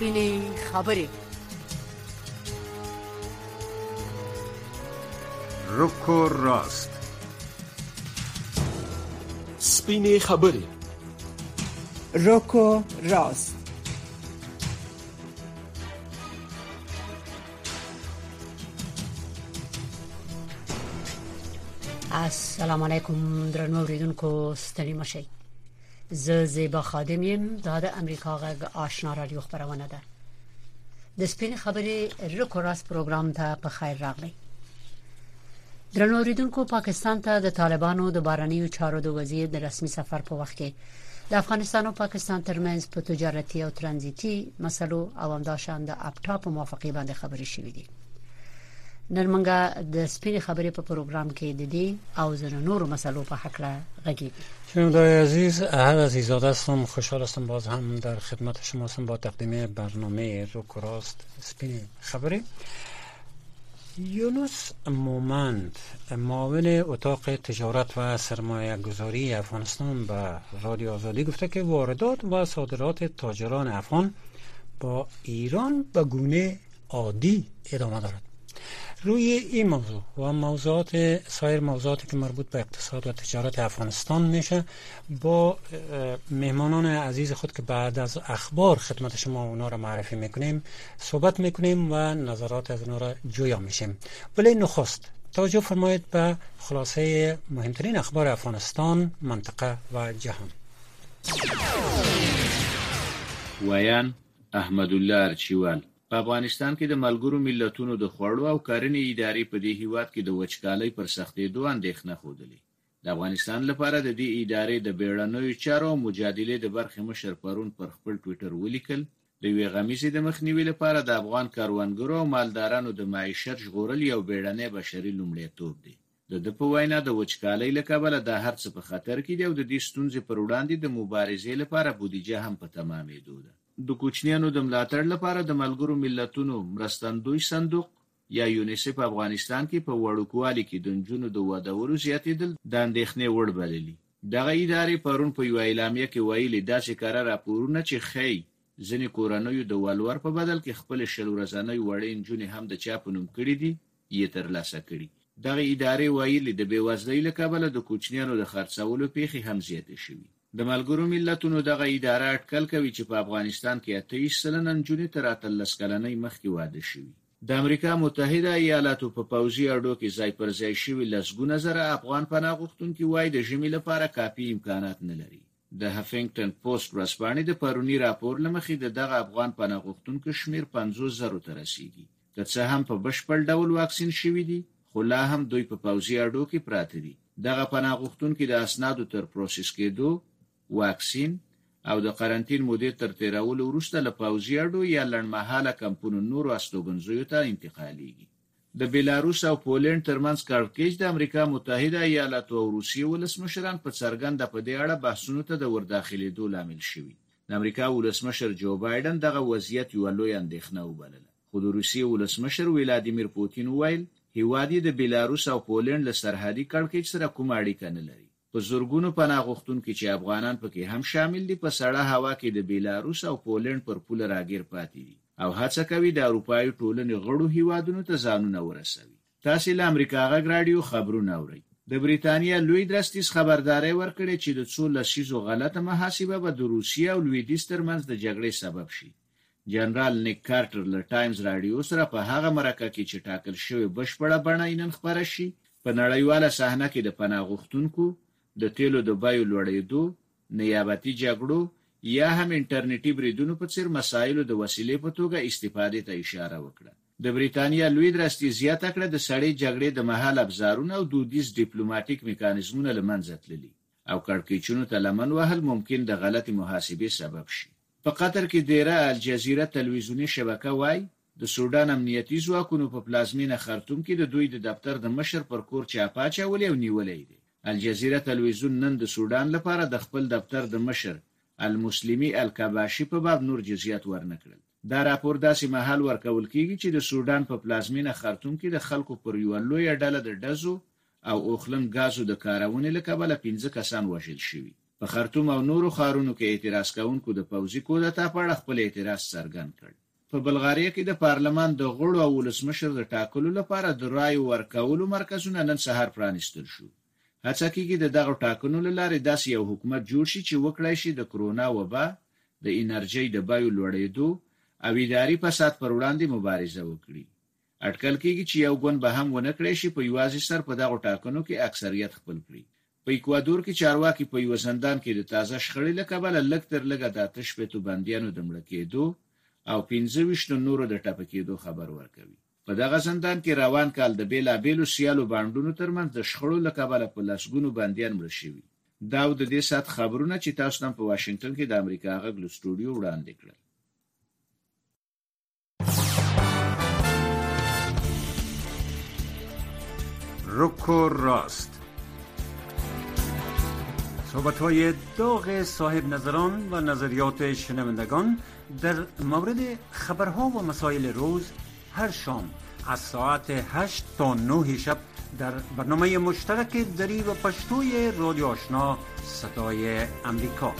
سپینې خبرې. رک و راست. سپینې خبرې. رک و راست. السلام علیکم درنو اوریدونکو، ستړي مشئ. زه زیبا خادم یم. دا د امریکا غږ آشنا رادیو خبرونه ده. د سپینې خبرې رک و راست پروګرام ته په خیر راغلی. درنو اوریدونکو، پاکستان ته د طالبانو د بهرنیو چارو د وزیر د رسمي سفر په وخت کې د افغانستان او پاکستان ترمنځ په تجارتي او ترانزیتي مسلو او همداشان د اپټاپ موافقه باندې خبرې شوې دي. نن موږ د سپینې خبرې په پروګرام کې د دې او زنه نورو مسلو په حق لا غږیږو. شنونده‌های عزیز، احد عزیزاده هستم. خوشحال هستم باز هم در خدمت شما هستم با تقدیم برنامه رک و راست سپینې خبرې. یونس مومند، معاون اتاق تجارت و سرمایه گذاری افغانستان به رادیو آزادی گفته که واردات و صادرات تاجران افغان با ایران به گونه عادی ادامه دارد. روی این موضوع و موضوعات سایر موضوعاتی که مربوط به اقتصاد و تجارت افغانستان میشه با مهمانان عزیز خود که بعد از اخبار خدمت شما اونا را معرفی میکنیم صحبت میکنیم و نظرات از اونا را جویا میشیم. ولی نخست توجه فرمایید به خلاصه مهمترین اخبار افغانستان، منطقه و جهان. ویان احمدالله ارچیوال. په افغانستان کې د ملګرو ملتونو د خوړو او کرنې ادارې په دې هیواد کې د وچکالۍ پر سختېدو اندېښنه ښودلې. د افغانستان لپاره د دې ادارې د بیړنیو چارو او مجادلې د برخې مشر پرون پر خپل ټویټر ولیکل د یوې غمیزې د مخنیوي لپاره د افغان کروندګرو او مالدارانو د معیشت ژغورل یو بیړنی بشري لومړیتوب دی. د په وینا د وچکالۍ له کبله دا هر څه په خطر کې دی او د دې ستونزې پر وړاندې د مبارزې لپاره بودیجه هم په تمامېدو ده. د کوچنیانو د ملاتړ لپاره د ملګرو ملتونو مرستندوی صندوق یا یونیسف په افغانستان کې په وړوکوالي کې د نجونو د وادهولو زیاتېدل د اندېښنې وړ بللي. دغه ادارې پرون په یوه اعلامیه کې ویلي داسې کره راپورونه چې ښیي ځینې کورنیو د ولور په بدل کې خپلې 10 ورځنۍ وړې نجونې هم د چا په نوم کړي دي یې ترلاسه کړي. دغه ادارې ویلي د بېوزلۍ له کبله د کوچنیانو د خرڅولو پیښې هم زیاتې شوي. د ملګرو ملتونو دغه اداره اټکل کوي چې په افغانستان کې 28% نجونې تر 18 کلنۍ مخکې واده شوي. د امریکا متحده ایالاتو په پوځي اډو کې ځای پر ځای شوي لسګونه زره افغان پناه غوښتونکي وایي د ژمي لپاره کافي امکانات نه لري. د هفینګټن پوسټ ورځپاڼې د پرونی راپور له مخې دغه افغان پناه غوښتونکو شمیر 50,000 ته رسیږي. که څه هم په بشپړ ډول واکسین شوي دي، خو لا هم دوی په پوځي اډو کې پراته دي. دغه پناه غوښتونکي د اسنادو تر پروسس کېدو، واکسین او د قرنطین مودې تر تیرولو وروسته له پوځي اډو یا لنډمهاله کمپونو نورو استوګنځیو ته انتقالیږي. د بیلاروس او پولینډ ترمنځ کړکېچ د امریکا متحده ایالاتو او روسیې ولسمشران په څرګنده په دې اړه بحثونو ته د ورداخلېدو لامل شوي. د امریکا ولسمشر جو بایدن دغه وضعیت یوه لویه اندېښنه وبلله، خو د روسیې ولسمشر ولادیمیر پوتین وویل هیواد یې د بیلاروس او پولینډ له سرحدي کړکېچ سره کومه اړیکه نه لري. په زورګونو پناه غوښتونکي چې افغانان پکې هم شامل دي په سړه هوا کې د بیلاروس او پولینډ پر پوله راګیر پاتې دي او هڅه کوي د اروپایي ټولنې غړو هیوادونو ته ځانونه ورسوي. تاسې له امریکا غږ راډیو خبرونه اورئ. د بریتانیا لوی درستیز خبرداری ورکړی چې د څو لسیزو غلطه محاسبه به د روسیې او لویدیځ ترمنځ د جګړې سبب شي. جنرال نیک کارټر له ټایمز راډیو سره په هغه مرکه کې چې ټاکل شوی بشپړه بڼه یې نن خپره شي په نړیواله صحنه کې د پناه غوښتونکو د تیلو د بیو لوړېدو، نیابتي جګړو یا هم انټرنیټي بریدونو په څیر مسایلو د وسیلې په توګه استفادې ته اشاره وکړه. د بریتانیا لوی درستي زیاته کړه د سړې جګړې د مهال ابزارونه او دودیز ډیپلوماټیک میکانیزمونه له منځه تللي او کړکېچونو ته لمن وهل ممکن د غلطې محاسبې سبب شي. په قطر کې دیره الجزیره تلویزیوني شبکه وایي د سودان امنیتي ځواکونو په پلازمینه خرطوم کې د دوی د دفتر د مشر پر کور چاپه اچولې او نیولې دی. الجزیره تلویزیون نن د سودان لپاره د خپل دفتر د مشر المسلمي الکباشي په باب نور جزئیات ورنکړل. دا راپور داسې مهال ورکول کیږي چې د سودان په پلازمینه خرطوم کې د خلکو پر یوه لویه ډله د ډزو او اوخلن غازو د کارونې له کبله 15 کسان وژل شوي. په خرطوم او نورو ښارونو کې اعتراض کوونکو د پوځي کودتا په اړه خپل اعتراض څرګند کړ. په بلغاریا کې د پارلمان د غړو او ولسمشر د ټاکلو لپاره د رایو ورکولو مرکزونه نن سهار پرانیستل شو. هڅه کېږي د دغه ټاکنو له لارې داسې یو حکومت جوړ شي چې وکړای شي د کرونا وبا، د انرژي د بیو لوړېدو او اداري فساد پر وړاندې مبارزه وکړي. اټکل کېږي چې یو ګوند به هم ونه کړی شي په یوازې سر په دغه ټاکنو کې اکثریت خپل کړي. په ایکوادور کې چارواکي په یو زندان کې د تازه شخړې له کبله لږ تر لږه د 8 بندیانو د مړه کېدو او 25 نورو د ټپه کېدو خبر ورکوي. په دغه زندان کې روان کال د بیلابیلو سیالو بانډونو ترمنځ د شخړو له کبله په لسګونو بندیان مړه شوي. دا د دې سات خبرونه چې تاسو نن په واشنگټن کې د امریکا غږ له سټوډیو وړاندې کړل. رک و راست. صحبت‌های داغ صاحب نظران و نظریات شنوندگان در مورد خبرها و مسائل روز هر شام از ساعت 8 تا 9 شب در برنامه مشترک دری و پشتوی رادیو آشنا صدای امریکا.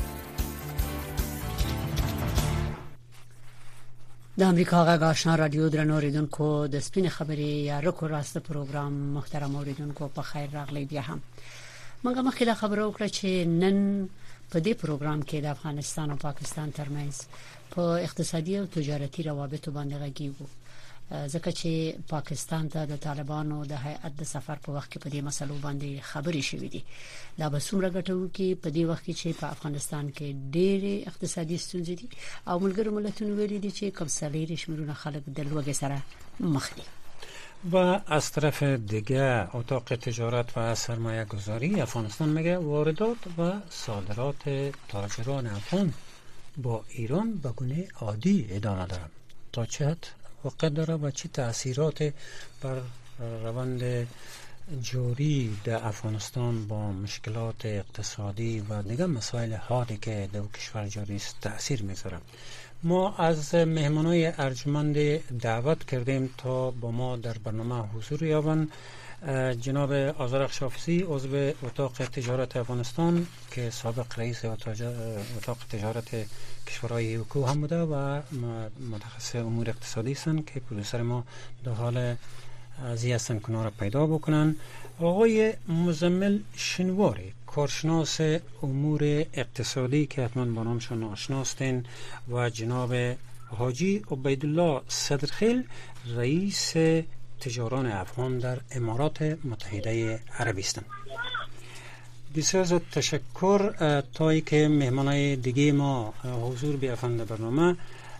د امریکا غږ آشنا رادیو درنو اوریدونکو د سپین خبري یا رکو راست پروګرام محترم اوریدونکو په خیر راغلی بیا هم. موږ مخکې خبرو وکړه چې نن په دې پروګرام کې د افغانستان او پاکستان ترمنځ په اقتصادي او تجارتي روابطو باندې غږیږو، ځکه چې پاکستان ته د طالبانو د هیئت د سفر په وخت کې په دې مسلو باندې خبرې شوې دي. دا به څومره ګټو کې په دې وخت کې چې په افغانستان کې ډېرې اقتصادي ستونزې دي او ملګرو ملتونو ویلي دي چې کم سلیری شمېرونه خلک د لوږې سره مخ دي. و از طرف دیگه اتاق تجارت و سرمایه گذاری افغانستان میگه واردات و صادرات تاجران افغان با ایران به گونه عادی ادامه داره. تا چه حد واقع داره و چه تأثیرات بر روند جاری در افغانستان با مشکلات اقتصادی و دیگر مسائل حادی که در کشور جاری است تأثیر میذاره. ما از مهمانای ارجمند دعوت کردیم تا با ما در برنامه حضور یابند. جناب آذرخش حافظی عضو اتاق تجارت افغانستان که سابق رئیس اتاق تجارت کشورهای حقوق هم بوده و متخصص امور اقتصادی هستند که پروفسور ما در حال ازی هستند که اونا را پیدا بکنن. آقای مزمل شنواری کارشناس امور اقتصادی که حتما با نامشان آشناستین و جناب حاجی عبیدالله صدرخیل رئیس تجاران افغان در امارات متحده عربی هستند. بسیار زیاد تشکر تا که مهمانای دیگه ما حضور بیافند در برنامه.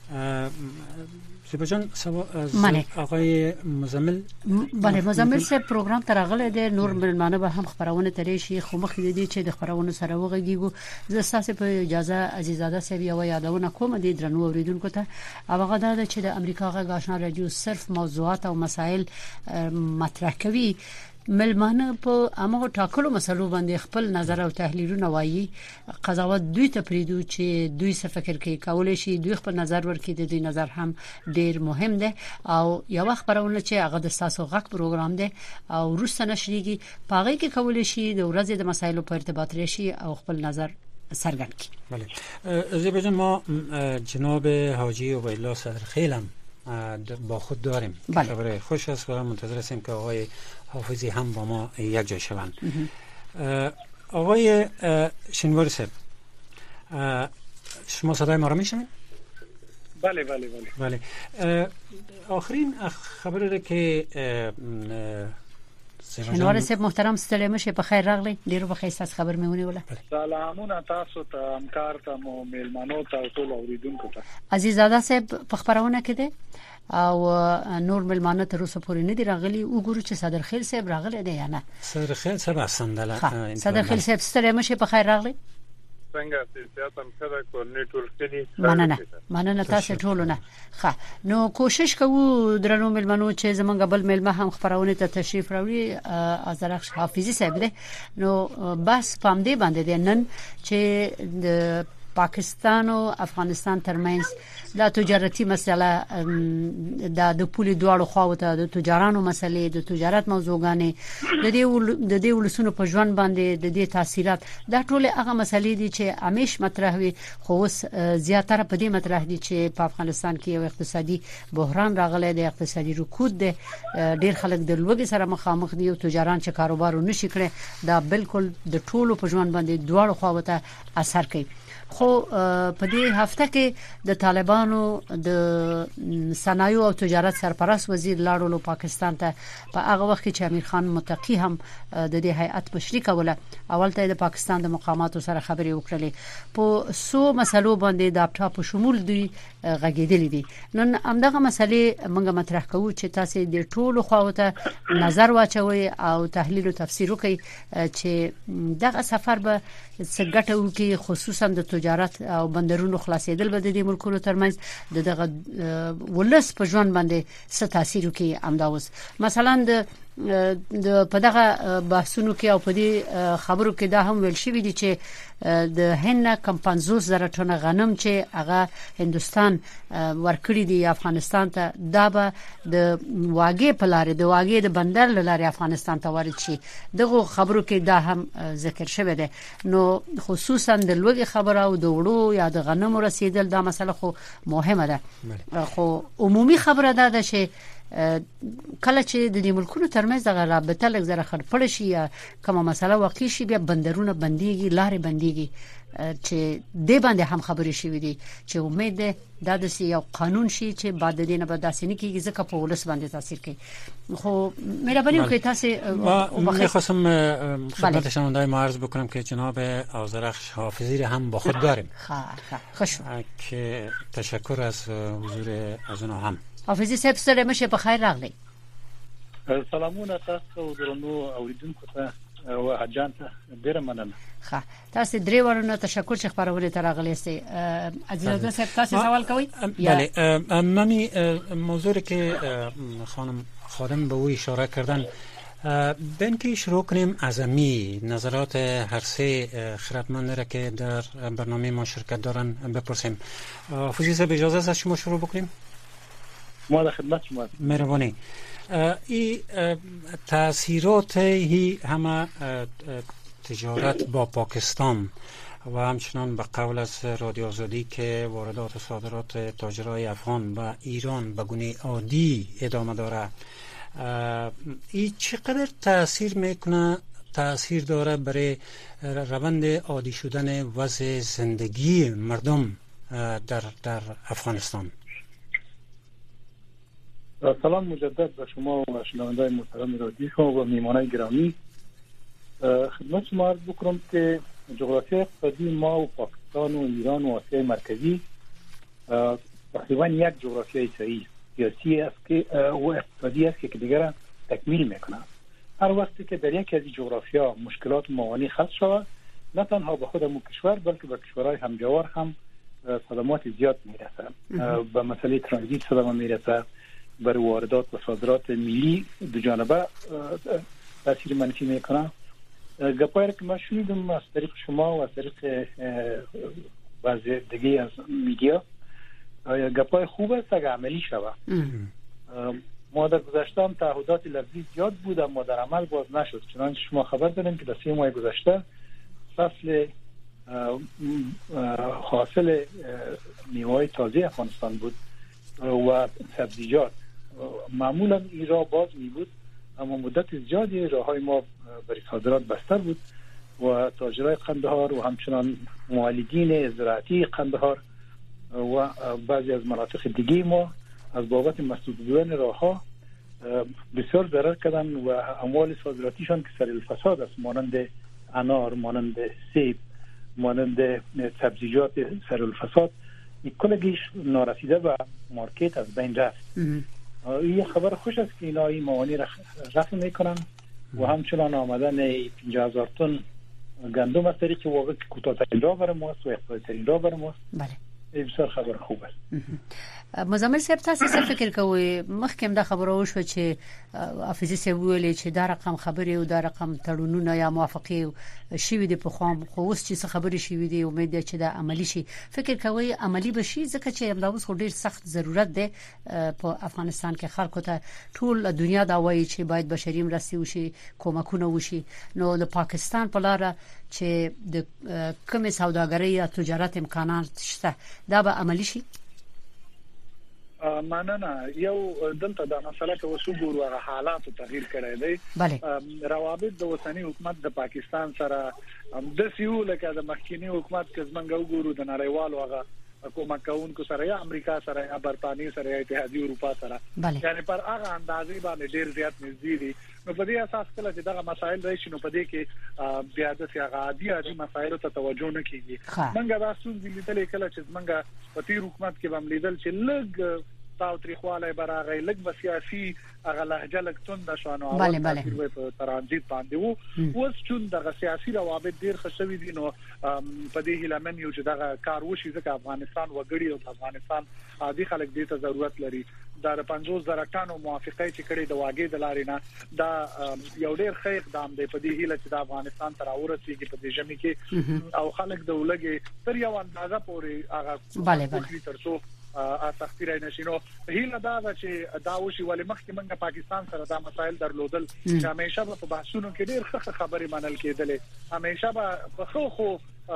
زیبا جان از آقای مزمل بله مزمل سے پروګرام ترغله د نور ملمانه به هم خبرونه ترې شي خو مخ دې چې د خبرونه سره وغږیږو. زه تاسو په اجازه عزیزاده سوي او یادونه کوم د درنو اوریدونکو ته هغه دا چې د امریکا غږ آشنا رادیو صرف موضوعات او مسائل مطرح کوي. ملمانه په امو ټاکلو مسلو باندې خپل نظر او تحلیلونه وایي. قضاوت دوی ته پریدو چې دوی څه فکر کوي کولای شي دوی خپل نظر ورکړي. د دوی نظر هم ډیر مهم ده او یو خبرونه چې هغه د تاسو غږ پروګرام ده او روسته نشریږي پاغي کې کولای شي د ورځې د مسایلو په ارتباط لري او خپل نظر څرګند کړي. بله زیبا ما جناب حاجی عبیدالله صدرخیل هم با خود داریم. خبر خوش است و منتظر هستیم که آقای حافظی هم با ما یک جای شوند. آقای شنواری صاحب شما صدای ما را میشنوید؟ بله بله بله. بله آخرین خبره که شنواری صاحب محترم ستړي مشه په خیر راغلی. ډیرو په خیر تاسو خبر مې ونیوله. سلامونه تاسو ته همکار ته مو میلمنو ته ټول اوریدونکو ته. عزیزاده صاحب په خبرونه کې ده او نور ملمانه تر اوسه پورې نه دی راغلی. وګورو چې صدرخیل صاحب راغلی دی یا نه. صدرخیل صاحب اسندله. صدرخیل صاحب ستړي مشه په خیر راغلی. څنګه سیاست هم کړه کو نیټول کړي. مننه تاسو ټولونه. ښه نو کوشش کوو درنو ملمنو چې زمونږ بل ملمه هم خبرونه ته تشریف راوړي. آذرخش حافظی صاحب ده. نو بس پام دې باندې نن چې د پاکستان او افغانستان ترمنځ د تجارتي مسله د پولي دواړو خواو ته د تجارانو مسلې د تجارت موضوعګانې د دې ولسونو په ژوند باندې د دې تاثیرات دا ټول هغه مسلې دي چې همیش مطرح وي خو اوس زیاتره په دې مطرح دي چې په افغانستان کې یو اقتصادي بحران راغلی دی اقتصادي رکود دی ډیر خلک د لوږې سره مخامخ دي او تجاران چې کاروبار نشي کړي دا بالکل د ټولو په ژوند باندې دواړو خواو ته اثر کوي خو په دې هفته کې د طالبانو د صنایع او تجارت سرپرست وزیر لاړو پاکستان ته په هغه وخت کې چې امیر خان متقی هم د دې هیئت مشري کوله اول ته د پاکستان د مقاماتو سره خبرې وکړلې په سو مسلو باندې د اپټا په شمول دوی غږیدلې دي نن همدغه مسلې موږ مطرح کوو چې تاسو د ټولو خواو ته نظر واچوي او تحلیل او تفسیر وکړي چې دغه سفر به څه ګټه وکړي خصوصا د تجارت او بندرونو خلاصېدل به د ملکونو ترمنځ دغه ولس په ژوند باندې څه تاثیر وکړي امداوس مثلا د په دغه بحثونو کې او په دې خبرو کې دا هم ویل شوی دی چې د هند کم 50,000 ټنه غنم چې هغه هندستان ورکړي دی افغانستان ته دا به د واګې په لارې د واګې د بندر لارې افغانستان ته ورد شي دغه خبرو کې دا هم ذکر شوی دی نو خصوصا د لوګي خبره او د وړو یا د غنمو رسیدل دا مسله خو مهمه ده خو عمومي خبره ده چې کله چې د دې ملکونو ترمنځ د رابطه لږ زره خړپړ شي یا کومه مسله واقع شي بیا بندرونه بنديږي لارې بنديږي چې د باندې هم خبرې شوې دي چې امید ده دا د یو قانون شي چې بعد د دینه به داسې نه کیږي ځکه په ولس باندې تاثیر کوي خو مهرباني وکړئ تاسو من خواستم خدمت شنونده‌های ما عرض بکنم که جناب آذرخش حافظی هم با خود داریم خوش که تشکر از حضور از اونها هم حافظي صاحب سره مشه په خیر راغلی سلامونه تاسو درنو اوریدونکو ته او حجان ته ډیر مننه ښه تاسو درې ورونه تشکر چې خبرونه ته راغلی سي عزیزاده صاحب تاسو سوال کوئ بله منی موضوعی که خانم خادم به او اشاره کردن بین که شروع کنیم از امی نظرات هر سه خردمند را که در برنامه ما شرکت دارن بپرسیم حافظی صاحب اجازه است از شما شروع بکنیم ما در خدمت شما مهربانی این تاثیرات هی همه تجارت با پاکستان و همچنان به قول از رادیو آزادی که واردات و صادرات تاجرای افغان و ایران به گونه عادی ادامه داره این چقدر تاثیر داره برای روند عادی شدن وضع زندگی مردم در افغانستان؟ سلام مجدد به شما و شنونده‌های محترم رادیو و میهمانان گرامی خدمت شما عرض بکنم که جغرافیای اقتصادی ما و پاکستان و ایران و آسیای مرکزی تقریبا یک جغرافیای سیاسی است که و اقتصادی است که دیگر تکمیل میکنه هر وقتی که در یک از این جغرافیا مشکلات و موانع خلق شود نه تنها به خود کشور بلکه به کشورهای همجوار هم صدمات زیاد میرسه به مسئله ترانزیت صدمه میرسه بر واردات و صادرات ملی دو جانبه تاثیر منفی میکنه گپایی که ما شنیدم از طریق شما و از طریق بعضی دیگه از میدیا گپای خوب است اگه عملی شود ما در گذشته هم تعهدات لفظی زیاد بود اما در عمل باز نشد چنانچه شما خبر داریم که در 3 ماه گذشته فصل حاصل میوه‌های تازه افغانستان بود و سبزیجات معمولا این راه باز می بود اما مدت زیادی راههای ما برای صادرات بسته بود و تاجرای قندهار و همچنان مولدین زراعتی قندهار و بعضی از مناطق دیگه ما از بابت مسدود بودن راهها بسیار ضرر کردن و اموال صادراتیشان که سر الفساد است مانند انار، مانند سیب، مانند سبزیجات سر الفساد کلگیش نارسیده و مارکت از بین رفت. این خبر خوش است که اینا این موانع رفع میکنن و همچنان آمدن 50,000 تن گندم از طریق واقع که کوتاه‌ترین راه برای ماست و اقتصادی‌ترین راه برای ماست. بله. بسر خبر خوبه. مزمل صاحب تاسو څه فکر کوئ؟ مخکې دا خبره وشو چې حافظي صاحب ویلي چې دا رقم خبرې او دا رقم تړونونه یا موافقه شوي دي په خام، خو اوس چې څه خبرې شوي دي امید ده چې دا عملی شي. فکر کوئ عملی بشي؟ ځکه چې همدا اوس ډیر سخت ضرورت دی په افغانستان کې خلکو ته. ټول دنیا دا وایي چې باید بشري مرستې وشي، کومکونه وشي. نو د پاکستان په لار چې د کومې سوداګرۍ یا تجارت امکانات شته دا به عملی شي؟ مننه. یو دلته د مسله کې وسوګورو هغه حالات تغییر کړی دی. روابط د اوسنی حکومت د پاکستان سره د سیو لکه د مخکینی حکومت کې زمونږ وګورو د نړیوالو هغه کومک کوونکو سره یا امریکا سره یا برتانیې سره یا اتحادیه اروپا سره یعنی پر هغه اندازې باندې ډیر زیات نږدې دي. نو په دې اساس کله چې دغه مسایل راشي نو په دې کې بیا د سیاغه عادي مسایلو ته توجه نه کیږي. منګه دا څنګه لیدل کله چې منګه په تیر حکومت کې هم لیدل چې لږ تاوتریخواله براغی لږ سیاسي هغه لهجه لکتون شانو او په ترانزیت باندې وو. اوس چې دغه سیاسي روابط ډیر خشوي دي نو په دې هیله یو چې دغه کار وشي ځکه افغانستان وګړي او افغانستان عادي خلک دې ته ضرورت لري. د 50,000 ټانو موافقه چې کړي د واګې د لارې نه دا یو ډیر ښه اقدام دی په دې هیله چې د افغانستان تر اورسیږي په دې ژمي کې او خلک د ولګي تر یو اندازه پورې هغه ترڅو سختي راي نشینو. هیله دا چې دا وشي ولې مخکې موږ پاکستان سره دا مسایل درلودل چې همیشه په بحثونو کې ډېر ښه خبرې منل کېدلې، همیشه په خو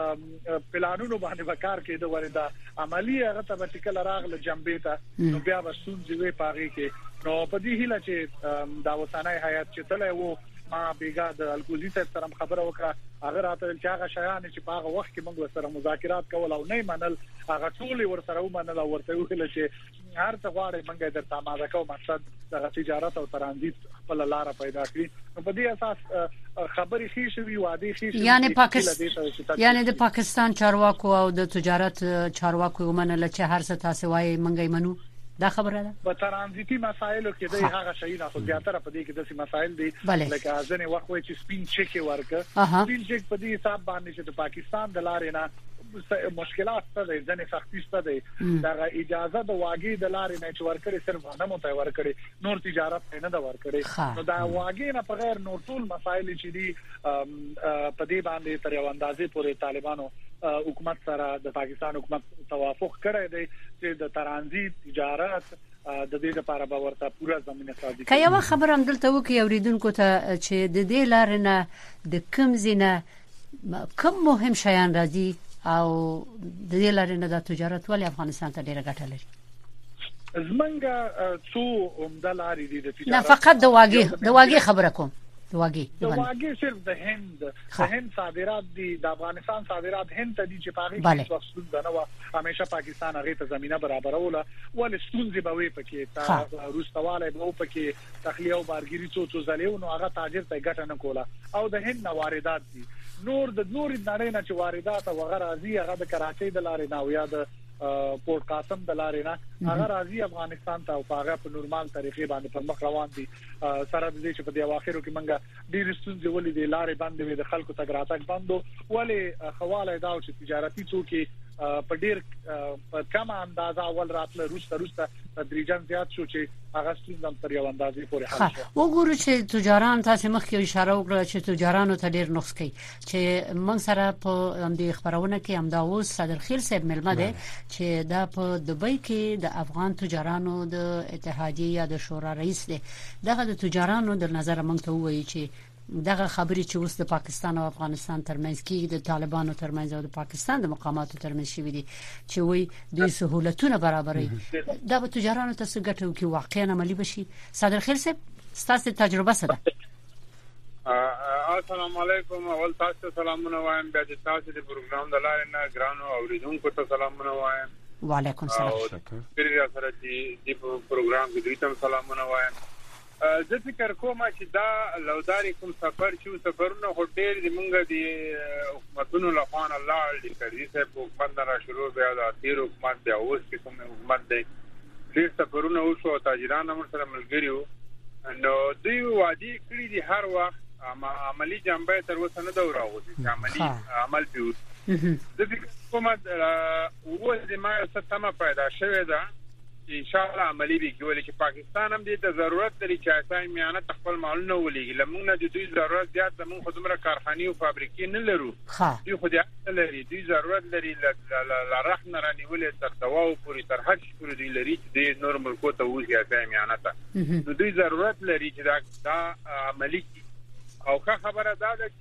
پلانونو باندې وکړ کېده وردا عملی هغه ته ټیکل راغله جنبې ته نو بیا وسون ځوي پاږي کې. نو په دې هیله چې دا وسانای حیات چې تله وو ما بیګا د الکوزي سره خبره وکړه هغه راته چې هغه شیان چې په هغه وخت کې موږ سره مذاکرات کول او نه منل هغه ټول ورسره ومنل او ورته ویل چې هر څه غواړي موږ درته ماده کوو مقصد د تجارت او ترانزیت خپل لار پیدا کړي. نو په دې اساس خبرې خې شوی وعده خې شوی یعنی د پاکستان چارواکو او د تجارت چارواکو ومنل چې هر څه تاسو وایي موږ یې منو. دا خبره ده په ترانزیتي مسایلو کې د هغه شي نه خو زیاتره په دې کې د مسایل دي لکه ځنې وخت وای چې سپین چک ورکه سپین چک په دې حساب باندې چې د پاکستان د لارې نه مشکلات ته ځنې سختي ستده دا اجازه د واګي د لارې نه چې ورکړي صرف نه مو ته ورکړي نور تجارت نه دا ورکړي. نو دا واګي نه په غیر نور ټول مسایل چې دي په دې باندې تر یو اندازې پورې طالبانو حکومت سره د پاکستان حکومت توافق کړی دی چې د ترانزیت تجارت د دې لپاره به ورته پوره زمينه سازي. که یو خبر هم دلته وکي اوریدونکو ته چې د دې لارې نه د کوم زینه کوم مهم شیان راځي او د دې لارې نه د تجارت ولې افغانستان ته ډیره ګټه لري؟ زمونږه څو عمده لارې دي د تجارت نه فقط د واګي خبره کوم. د واګي صرف د هند صادرات دي د افغانستان صادرات هند ته دي چې پاغي کې وسود نه و همیشه پاکستان هغه ته زمينه برابروله ول ستونزې به وي پکې تا روسواله به پکې تخلیه او بارګيري څو ځلیو نو هغه تاجر ته ګټه نه کوله او د هند واردات دي نور نړۍ نه چې واردات او هغه راځي هغه د کراچۍ د لارې نه او یا د پورت قاسم د لارې نه هغه راځي افغانستان ته او هغه په نورمال طریقې باندې پر مخ روان دي. سره د دې چې په دې اواخرو کې منګه ډیر ستونزې ولې د لارې باندې د خلکو تګ راتګ بندو ولې خواله دا چې تجارتي څوکي په ډیر کم اندازه اول راتله روسته تدریجا زیات شو چې هغه ستونزې تر یو اندازې پورې حل شو. وګورو چې تجاران تاسو مخکې اشاره وکړه چې تجارانو ته ډیر نقص کوي چې موږ سره په دې خبرونه کې هم دا اوس صدرخیل صاحب ملمه ده چې دا په دبي کې د افغان تجارانو د اتحادیه یا د شورا رئیس دی. دغه د تجارانو د نظر موږ ته وایي چې دغه خبرې چې اوس د پاکستان او افغانستان ترمنځ کې د طالبانو ترمنځ او د پاکستان د مقاماتو ترمنځ شوې دي چې وایي د سہولتونو برابرۍ دا به تجارانو ته څه ګټه وکړي واقعا عملی بشي. صدرخیل صاحب ستاسو تجربه څه ده؟ السلام علیکم. اول تاسو سلامونه وایم بیا تاسو د پروګرام د لارې نه ګرانو اوریدونکو ته سلامونه وایم. وعلیکم السلام. پیری سره د پروګرام کې دوی ته سلامونه وایم. زه فکر کوم چې دا لوداري کوم سفر چې سفرونه هټل د مونږ د حکومتونو لخوا الله دې کړی چې په حکومت را شروع بیا د تیر حکومت بیا اوس چې کوم حکومت دی ډیر سفرونه وشو تاجران هم سره ملګریو نو دوی وادي کړی دي هر وخت عملی جنبه تر اوسه نه دا راغلی چې عملی عمل پیو د فکر کوم اوس د ما ستمه پیدا شوه ده ان شاء الله عملی به کېول چې پاکستان هم دې ته ضرورت لري چې اسای میانه خپل مالونه ولېږي لمونږ نه د دوی ضرورت زیات زموږ خدمره کارخانې او فابریکې نه لرو دوی خو دې لري دوی ضرورت لري لا رحم رانیولې تر دوا او پوری تر هر شي پوری دوی لري چې د نور ملکو ته وځي اسای میانه ته نو دوی ضرورت لري چې دا عملی او خبره دا ده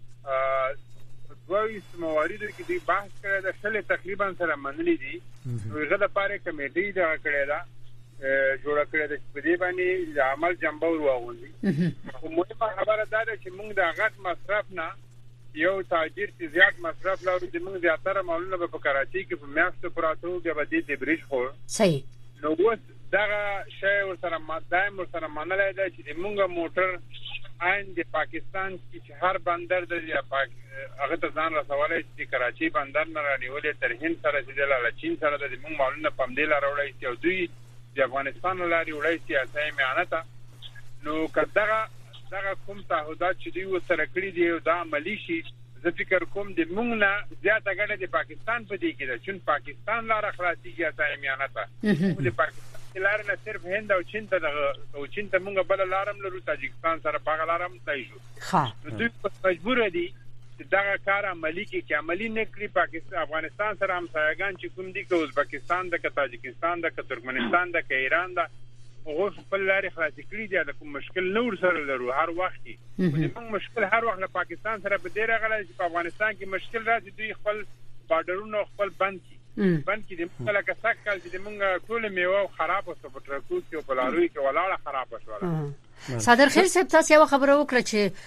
چې دوی مواردو کې دی بحث کړی دا شل تقریبا سره منلي دي هغه د پاره کمیټې دا کړی دا جوړ کړی د په دې باندې د عمل جنبه ورغوندي خو مهمه خبره دا ده چې موږ د غټ مصرف نه یو تاجر چې زیات مصرف لري د موږ زیاتره مالونه په کراچي کې په میاشتو پراتو کې به د بریج خو صحیح نو اوس دا شی ورسره دایم ورسره منلای دی چې موږ موټر عین د پاکستان کې هر بندر د هغه ته ځان رسولای چې کراچي بندر نه رانیولې تر هند سره چې د چین سره د موږ مالونه پم دی لارولای چې او دوی د افغانستان لاري وړای چې اسای میانه نو کداغه کوم تعهدات چې دوی سره کړی دی او دا عملی شي زه فکر کوم د موږ نه زیاته ګټه د پاکستان په دی کې ده چې پاکستان لار خلاصيږي اسای میانه ته د پاکستان لار نه صرف هند او چین ته او چین ته موږ بل لارم لرو تاجکستان سره په لارم تای شو دوی مجبور دي چې دا کار عملی کې عملی نه کړی پاکستان افغانستان سره هم سایګان چې کوم دي که ازبکستان د تاجکستان د ترکمنستان د ایران د او خپل لاري خلاص کړی دي د کوم مشکل نور سره لرو هر وخت کې موږ مشکل هر وخت له پاکستان سره په ډیره غلط چې په افغانستان کې مشکل راځي دوی خپل بارډرونو خپل بند کې د موږ لکه سکل چې موږ ټول میوه خراب وسو په ترکو کې په لاروي کې ولاړه خراب شوه صادر خیر صاحب تاسو یو خبره وکړه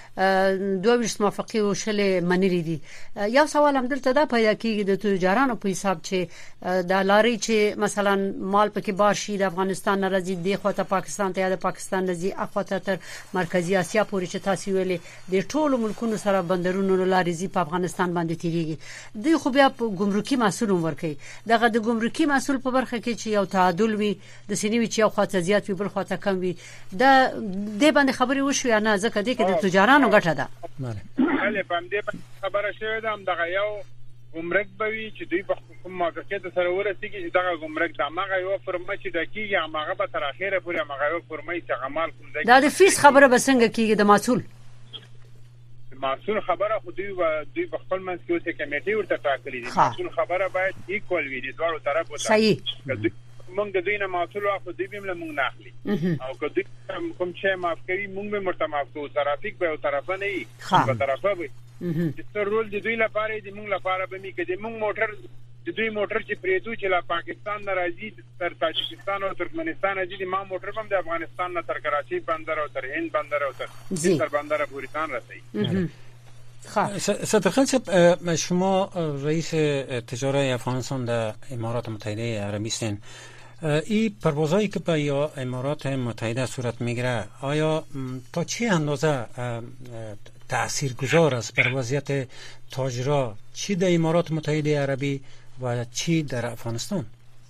چې 22 موافقه وشلې منلې دي یو سوال هم دلته دا پیدا کیږي د تجارانو په حساب چې د لاري چې مثلا مال پکې بار شي د افغانستان راځي د خواته پاکستان ته یا د پاکستان راځي اخواته تر مرکزی اسیا پورې چې تاسو ویلې د ټولو ملکونو سره بندرونو لاري زی په افغانستان باندې تیریږي دوی خو بیا ګمرکي مسول ورکي دغه د ګمرکي مسول په برخه کې چې یو تعادل وي د سینوي چې یو خواته زیات وي بل خواته کم وي د باندې خبرې وشو یا نه ځکه دې کې د تجارانو ګټه ده بله باندې خبره شوې ده هم دغه یو ګمرک بوي چې دوی په کوم موافقه سره ورسېږي چې دغه ګمرک د هغه یو فرمه چې د کیږي هغه به تر اخره پورې هغه یو فرمه چې عمل کوم دی دا د فیس خبره به څنګه کیږي د مسؤل خبره خو دوی په خپل منځ کې اوسه کمیټې ورته ټاکلې دي مسؤل خبره باید ایکوال وي د دوه طرفو ته صحیح موږ د دوی نه مسؤل واخو دوی به موږ نه اخلي او که دوی کوم شی معاف کوي موږ به مرته معاف کوو ترافیک به او طرفه نه وي په طرفه وي چې رول د دوی لپاره د موږ لپاره به می کړي موږ موټر د دوی موټر چې پریدو چې لا پاکستان راځي تر تاجکستان او ترکمنستان راځي ما موټر هم د افغانستان نه تر کراچي بندر او تر هند بندر او تر بندر پوریستان رسي صدر خالد شما رئیس تجاره افغانستان در امارات متحده عربی هستین این پروازهایی که به امارات متحده صورت میگیره آیا تا چه اندازه تاثیرگذار است بر وضعیت تاجرها چی در امارات متحده عربی و چی در افغانستان؟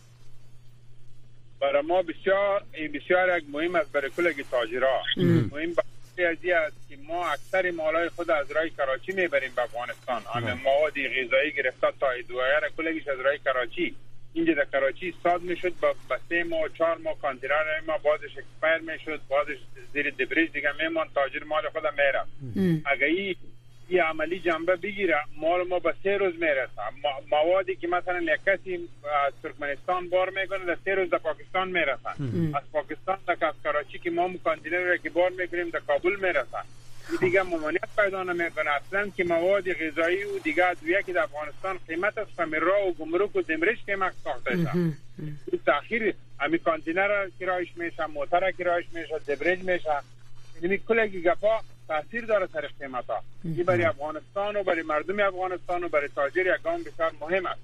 برای ما بسیار یک مهم است برای کل تاجرها مهم ازی است که ما اکثر مالای خود از رای کراچی میبریم به افغانستان همه مواد غذایی گرفته تا ادویه را کلگیش از رای کراچی اینجا در کراچی استاد میشد با 3 ماه 4 ماه کانتینر ما بازش اکسپایر میشد بازش زیر دبریج دیگه میمان تاجر مال خود میره اگه این عملی جنبه بگیره مال ما به 3 روز میرسه موادی که مثلا یک کسی از ترکمنستان بار میکنه در 3 روز در پاکستان میرسن از پاکستان در کراچی که ما کانتینر را که بار میکنیم در کابل میرسن دیگه ممانعت پیدا نمیکنه اصلا که مواد غذایی و دیگه ادویه که در افغانستان قیمت از فمیرا و گمرک و دمرش قیمت ساخته شد تاخیر همین کانتینر کرایش میشه موتر کرایش میشه دبریج میشه یعنی کلی گپا تاثیر داره سر قیمت ها این برای افغانستان و برای مردم افغانستان و برای تاجر یک گام بسیار مهم است.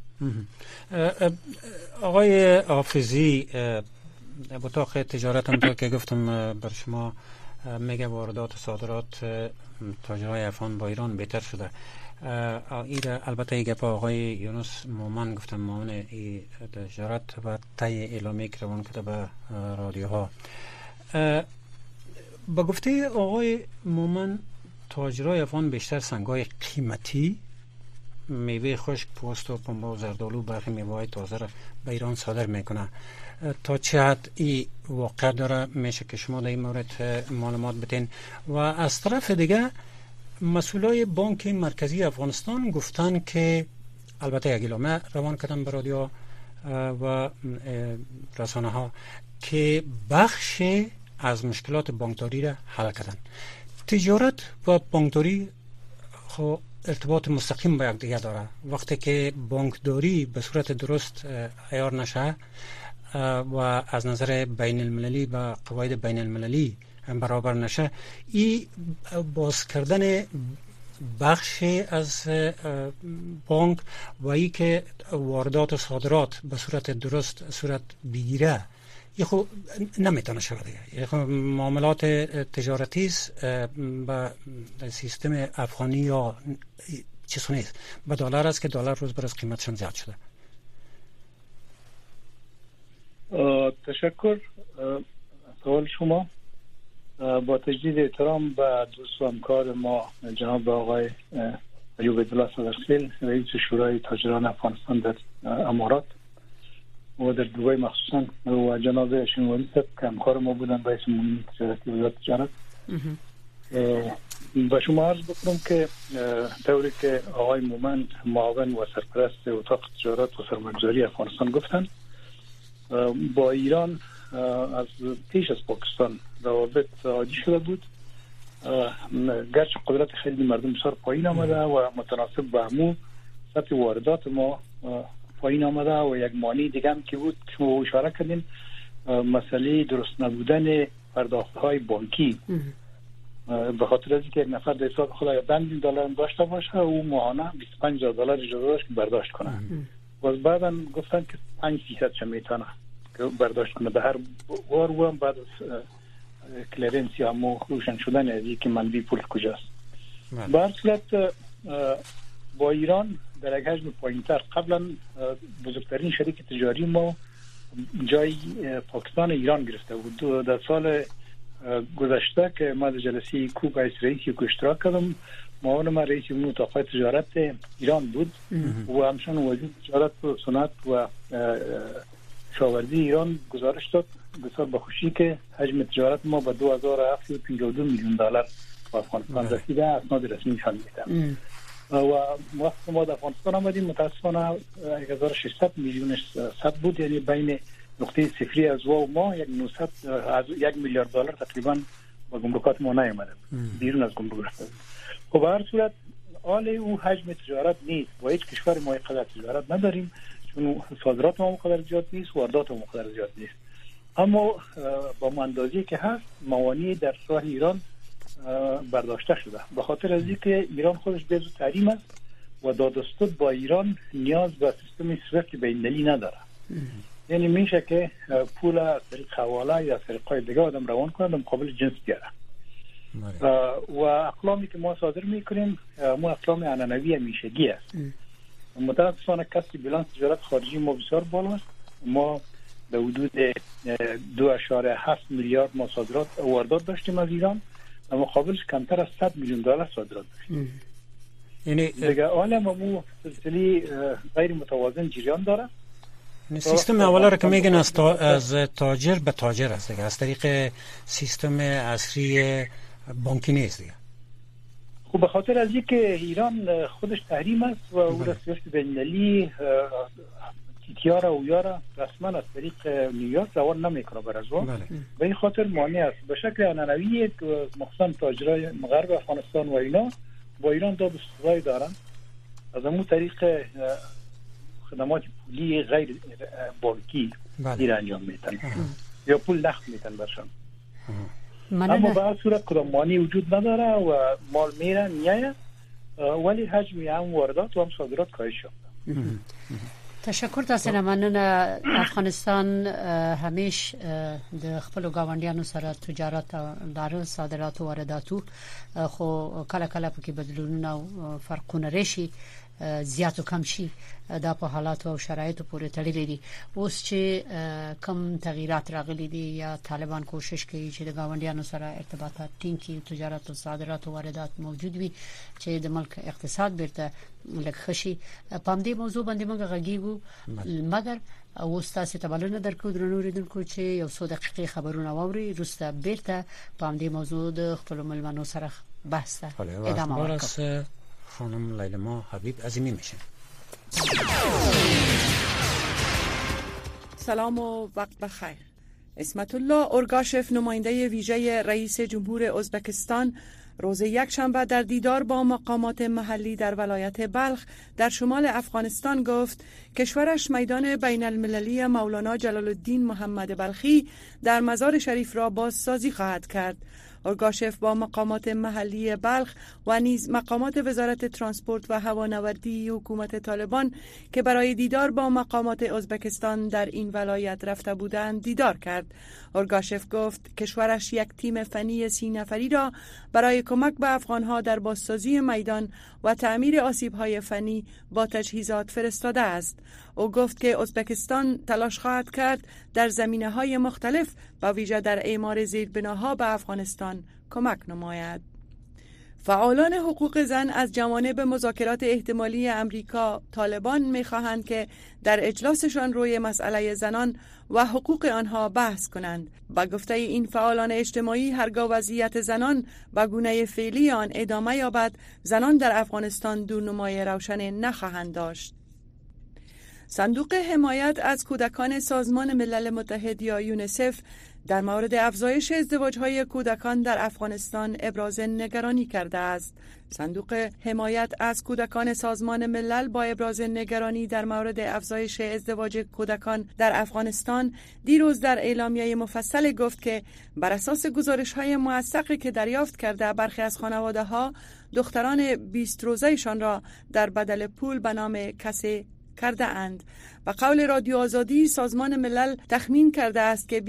آقای حافظی اتاق تجارت هم که گفتم بر شما میگه واردات و صادرات تاجرای افغان با ایران بهتر شده البته این گپ آقای یونس مومن گفتم معاون تجارت و طی اعلامیه که روان کرده به رادیوها با گفته آقای مومن تاجرای افغان بیشتر سنگای قیمتی، میوه خشک، پوست و پنبه و زردآلو، برخی میوه‌های تازه را به ایران صادر میکنه. تا چه حد این واقع داره میشه که شما در این مورد معلومات بدین؟ و از طرف دیگه مسئولای بانک مرکزی افغانستان گفتن که البته یک اعلامیه روان کردن به رادیو و رسانه ها که بخش از مشکلات بانکداری را حل کردن. تجارت و بانکداری خب ارتباط مستقیم با یکدیگر داره. وقتی که بانکداری به صورت درست عیار نشه و از نظر بین المللی و قواعد بین المللی برابر نشه، این باز کردن بخش از بانک و ای که واردات و صادرات به صورت درست صورت بگیره، این خب نمیتونه شود دیگه. خب معاملات تجارتی است با سیستم افغانی یا چیزی نیست، با دلار است که دلار روز بر روز قیمتش زیاد شده. تشکر. سوال شما با تجدید احترام به دوست و همکار ما جناب آقای ایوب عبدالله صدرخیل، رئیس شورای تاجران افغانستان در امارات و در دبی مخصوصا، و جناب شنواری صاحب که همکار ما بودن رئیس معاون تجارتی وزارت تجارت، به شما عرض بکنم که طوری که آقای مومن معاون و سرپرست اتاق تجارت و سرمایه‌گذاری افغانستان گفتن، با ایران از پیش از پاکستان روابط عادی شده بود، گرچه قدرت خیلی مردم بسیار پایین آمده و متناسب با همون سطح واردات ما پایین آمده، و یک مانع دیگه هم که بود که ما اشاره کردیم، مسئله درست نبودن پرداخت‌های بانکی، به خاطر از اینکه یک نفر در حساب خود $10,000 داشته باشه و او ماهانه $25,000 اجازه داشت که برداشت کنه، و بعداً گفتن که 5% چه میتونه که برداشت کنه به هر بار، و بعد از کلیرنس یا روشن شدن از اینکه منبع پول کجاست. به هر صورت با ایران در یک حجم پایین‌تر، قبلا بزرگترین شریک تجاری ما جای پاکستان ایران گرفته بود. در سال گذشته که ما در جلسه کوب رئیسی که اشتراک کردم، معاون من رئیس اتاق تجارت ایران بود و همچنین وزیر تجارت و صنعت و کشاورزی ایران گزارش داد بسیار با خوشی که حجم تجارت ما به $2,752 میلیون با افغانستان رسیده. اسناد رسمی نشان میده. و وقت ما در افغانستان آمدیم متاسفانه 1,600 میلیون صد بود، یعنی بین نقطه صفری از و ما از $1 میلیارد تقریبا با گمرکات ما نیامده بیرون از گمرک رفته. خب به هر صورت حال او حجم تجارت نیست، با هیچ کشور ما اینقدر تجارت نداریم، چون صادرات ما اینقدر زیاد نیست، واردات ما اینقدر زیاد نیست. اما با اندازه‌ای که هست موانع در راه ایران برداشته شده، به خاطر از اینکه ایران خودش به تحریم است و دادستود با ایران نیاز به سیستم سویفت بین‌المللی نداره. یعنی میشه که پول از طریق حواله یا طریقای دیگه آدم روان کنه مقابل جنس بیاره. و اقلامی که ما صادر میکنیم ما اقلام عنعنوی همیشگی است. متاسفانه کسری بیلانس تجارت خارجی ما بسیار بالا است. ما به حدود 2.7 میلیارد ما صادرات واردات داشتیم از ایران، اما مقابلش کمتر از $100 میلیون صادرات داشتیم. یعنی دیگه عالم مو سلسله غیر متوازن جریان داره. سیستم اولا را که میگن از تاجر به تاجر است دیگه، از طریق سیستم اصلی بانکی نیست دیگه. خب به خاطر از اینکه ایران خودش تحریم است و او را سیاست بین‌المللی تیتیار و یارا رسما از طریق نیویورک روان نمیکنه بر ازوا، به این خاطر مانع است. به شکل عنعنوی مخصوصا تاجرای غرب افغانستان و اینا با ایران داد استفاده دارن، از همون طریق خدمات پولی غیر بانکی دیر انجام میتن یا پول نقد میتن برشان. اما به هر صورت کدام مانعی وجود نداره و مال میره نیایه، ولی حجم هم واردات و هم صادرات کاهش یافته. تشکر تاسو نه مننه. افغانستان همیش د خپل ګاونډیانو سره تجارت لري، صادرات او واردات، خو کله کله پکې بدلونونه او فرقونه راشي، زیات او کم شي، دا په حالات او شرایطو پورې تړلې دي. اوس چې کم تغیرات راغلي دي یا طالبان کوشش کوي چې د ګاونډیانو سره ارتباطات ټینګ کړي، تجارت او صادرات او واردات موجود وي چې د ملک اقتصاد بیرته لکه پام دې موضوع باندې موږ غږیږو، مګر اوس تاسو ته بلنه درکو درنو ریدونکو چې یو څو دقیقې خبرونه واوري، وروسته بیرته پام دې موضوع د خپل ملمنو سره بحث ته ادامه ورکړو. خانم لیلما حبیب عظیمی میشه. سلام و وقت بخیر. اسمت الله اورگاشف، نماینده ویژه رئیس جمهور ازبکستان، روز یکشنبه در دیدار با مقامات محلی در ولایت بلخ در شمال افغانستان گفت کشورش میدان بین المللی مولانا جلال الدین محمد بلخی در مزار شریف را بازسازی خواهد کرد. اورگاشف با مقامات محلی بلخ و نیز مقامات وزارت ترانسپورت و هوانوردی حکومت طالبان که برای دیدار با مقامات ازبکستان در این ولایت رفته بودند دیدار کرد. اورگاشف گفت کشورش یک تیم فنی 30 نفری را برای کمک به افغانها در بازسازی میدان و تعمیر آسیب‌های فنی با تجهیزات فرستاده است. او گفت که ازبکستان تلاش خواهد کرد در زمینه‌های مختلف و ویژه در اعمار زیربناها به افغانستان کمک نماید. فعالان حقوق زن از جوانب مذاکرات احتمالی امریکا طالبان می‌خواهند که در اجلاسشان روی مسئله زنان و حقوق آنها بحث کنند. با گفته این فعالان اجتماعی هرگاه وضعیت زنان و گونه فعلی آن ادامه یابد، زنان در افغانستان دورنمای روشن نخواهند داشت. صندوق حمایت از کودکان سازمان ملل متحد یا یونیسف در مورد افزایش ازدواج‌های کودکان در افغانستان ابراز نگرانی کرده است. صندوق حمایت از کودکان سازمان ملل با ابراز نگرانی در مورد افزایش ازدواج کودکان در افغانستان دیروز در اعلامیه مفصل گفت که بر اساس گزارش‌های موثقی که دریافت کرده برخی از خانواده‌ها دختران 20 روزه‌شان را در بدل پول به نام کسی کرده اند. و قول رادیو آزادی سازمان ملل تخمین کرده است که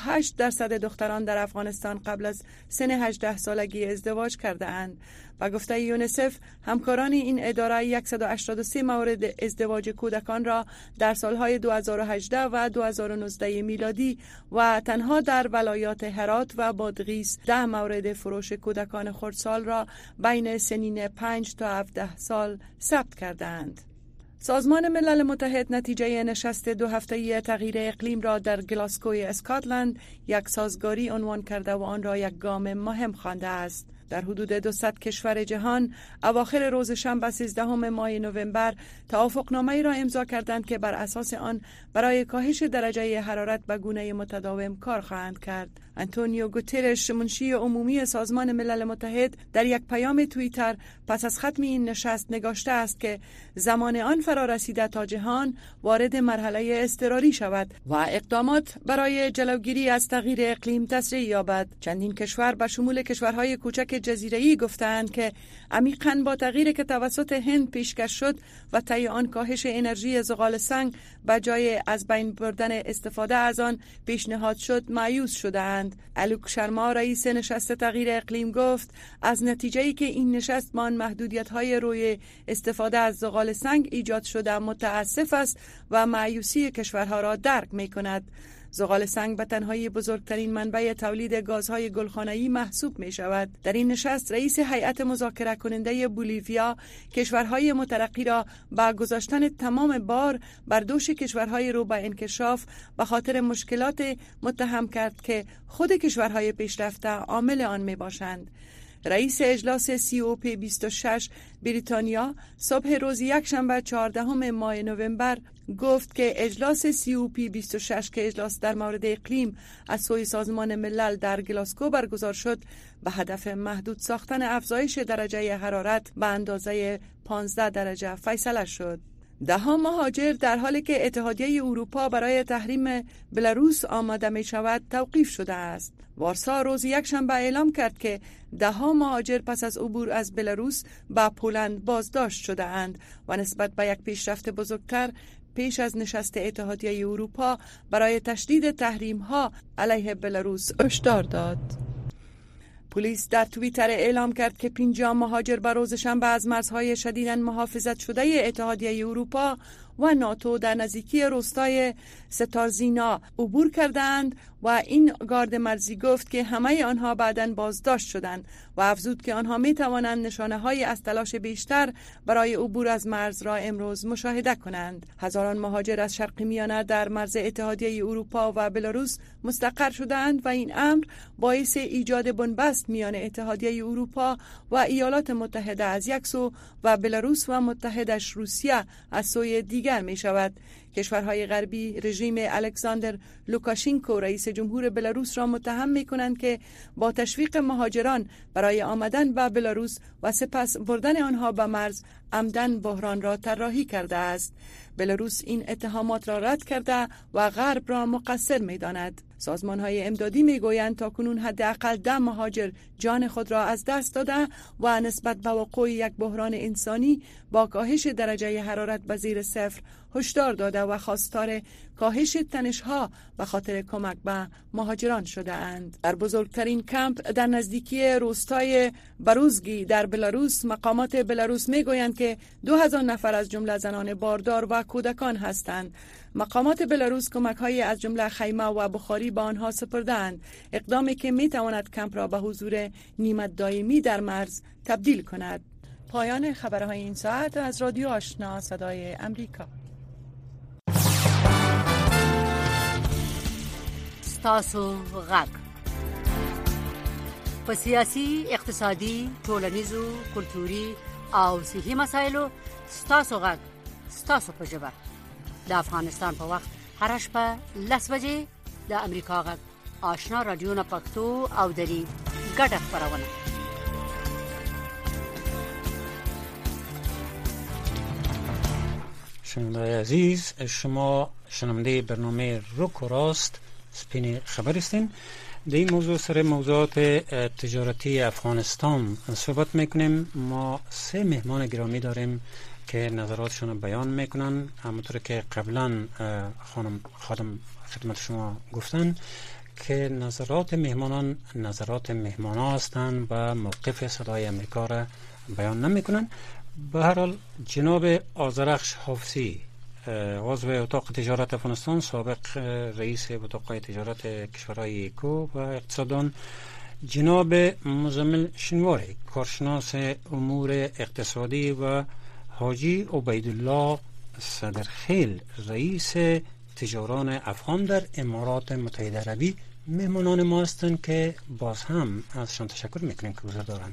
28% دختران در افغانستان قبل از سن 18 سالگی ازدواج کرده اند. و گفته یونیسف همکاران این اداره 183 مورد ازدواج کودکان را در سالهای 2018 و 2019 میلادی و تنها در ولایات هرات و بادغیس 10 مورد فروش کودکان خردسال را بین سنین 5 تا 17 سال ثبت کرده اند. سازمان ملل متحد نتیجه نشست 2 هفته‌ای تغییر اقلیم را در گلاسکوی اسکاتلند یک سازگاری عنوان کرده و آن را یک گام مهم خوانده است. در حدود 200 کشور جهان اواخر روز شنبه 13 ماه نوامبر توافقنامه‌ای را امضا کردند که بر اساس آن برای کاهش درجه حرارت به گونه متداوم کار خواهند کرد. آنتونیو گوترش، منشی عمومی سازمان ملل متحد، در یک پیام توییتر پس از ختم این نشست نگاشته است که زمان آن فرا رسیده تا جهان وارد مرحله اضطراری شود و اقدامات برای جلوگیری از تغییر اقلیم تسریع یابد. چندین کشور به شمول کشورهای کوچک جزیره‌ای گفتند که عمیقاً با تغییری که توسط هند پیشکش شد و طی آن کاهش انرژی زغال سنگ به جای از بین بردن استفاده از آن پیشنهاد شد مایوس شدند. الوک شرما، رئیس نشست تغییر اقلیم، گفت از نتیجه‌ای که این نشست با محدودیت‌های روی استفاده از زغال سنگ ایجاد شده متاسف است و مایوسی کشورها را درک می‌کند. زغال سنگ به تنهایی بزرگترین منبع تولید گازهای گلخانه‌ای محسوب می شود. در این نشست رئیس هیئت مذاکره کننده بولیویا کشورهای مترقی را با گذاشتن تمام بار بر دوش کشورهای رو به انکشاف به خاطر مشکلات متهم کرد که خود کشورهای پیشرفته عامل آن می باشند. رئیس اجلاس COP 26 بریتانیا صبح روز یکشنبه 14 ماه نوامبر گفت که اجلاس COP 26 که اجلاس در مورد اقلیم از سوی سازمان ملل در گلاسکو برگزار شد به هدف محدود ساختن افزایش درجه حرارت به اندازه 15 درجه فیصله شد. 10 مهاجر در حالی که اتحادیه اروپا برای تحریم بلاروس آماده می شود توقیف شده است. وارسا روز یکشنبه اعلام کرد که 10 مهاجر پس از عبور از بلاروس به پولند بازداشت شده اند و نسبت به یک پیشرفت بزرگتر پیش از نشست اتحادیه اروپا برای تشدید تحریم‌ها علیه بلاروس هشدار داد. پلیس در توییتر اعلام کرد که 50 مهاجر به روز شنبه از مرزهای شدیداً محافظت شده اتحادیه اروپا و ناتو در نزدیکی روستای ستارزینا عبور کردند و این گارد مرزی گفت که همه آنها بعداً بازداشت شدند و افزود که آنها می توانند نشانه‌های از تلاش بیشتر برای عبور از مرز را امروز مشاهده کنند. هزاران مهاجر از شرق میانه در مرز اتحادیه اروپا و بلاروس مستقر شدند و این امر باعث ایجاد بنبست میان اتحادیه اروپا و ایالات متحده از یک سو و بلاروس و متحدش روسیه از سوی دیگر می شود. کشورهای غربی رژیم الکساندر لوکاشنکو رئیس جمهور بلاروس را متهم می کنند که با تشویق مهاجران برای آمدن به بلاروس و سپس بردن آنها به مرز عمدن بحران را طراحی کرده است. بلاروس این اتهامات را رد کرده و غرب را مقصر می داند. سازمان‌های امدادی می‌گویند تاکنون حداقل 10 مهاجر جان خود را از دست داده و نسبت به وقوع یک بحران انسانی با کاهش درجه حرارت به زیر صفر هشدار داده و خواستار کاهش تنش‌ها به خاطر کمک به مهاجران شده اند. در بزرگترین کمپ در نزدیکی روستای بروزگی در بلاروس مقامات بلاروس می‌گویند که 2000 نفر از جمله زنان باردار و کودکان هستند. مقامات بلاروس کمک‌های از جمله خیمه و بخاری به آنها سپردند، اقدامی که می‌تواند کمپ را به حضور نیمه دائمی در مرز تبدیل کند. پایان خبرهای این ساعت از رادیو آشنا صدای امریکا. ستاسو غږ په سیاسي، اقتصادي، ټولنیزو، کلتوري او صحي مسایلو ستاسو غږ ستاسو په ژبه د افغانستان په وخت هر شپه 10 بجې د امریکا غږ آشنا رادیو نه پښتو او دری ګډه خبرونه. شنونده‌های عزیز، شما شنونده برنامه رک و راست سپین خبر هستین. در این موضوع سر موضوعات تجارتی افغانستان صحبت میکنیم. ما 3 مهمان گرامی داریم که نظراتشون بیان میکنن. همونطور که قبلا خادم خدمت شما گفتن که نظرات مهمانان نظرات مهمانا هستند و موقف صدای امریکا را بیان نمیکنن. به هر حال جناب آذرخش حافظی، عضو اتاق تجارت افغانستان، سابق رئیس اتاق تجارت کشورهای ایکو و اقتصاددان، جناب مزمل شنواری، کارشناس امور اقتصادی و حاجی عبیدالله صدرخیل، رئیس تجاران افغان در امارات متحده عربی، مهمانان ما هستند که باز هم ازشان تشکر میکنیم که حضور دارن.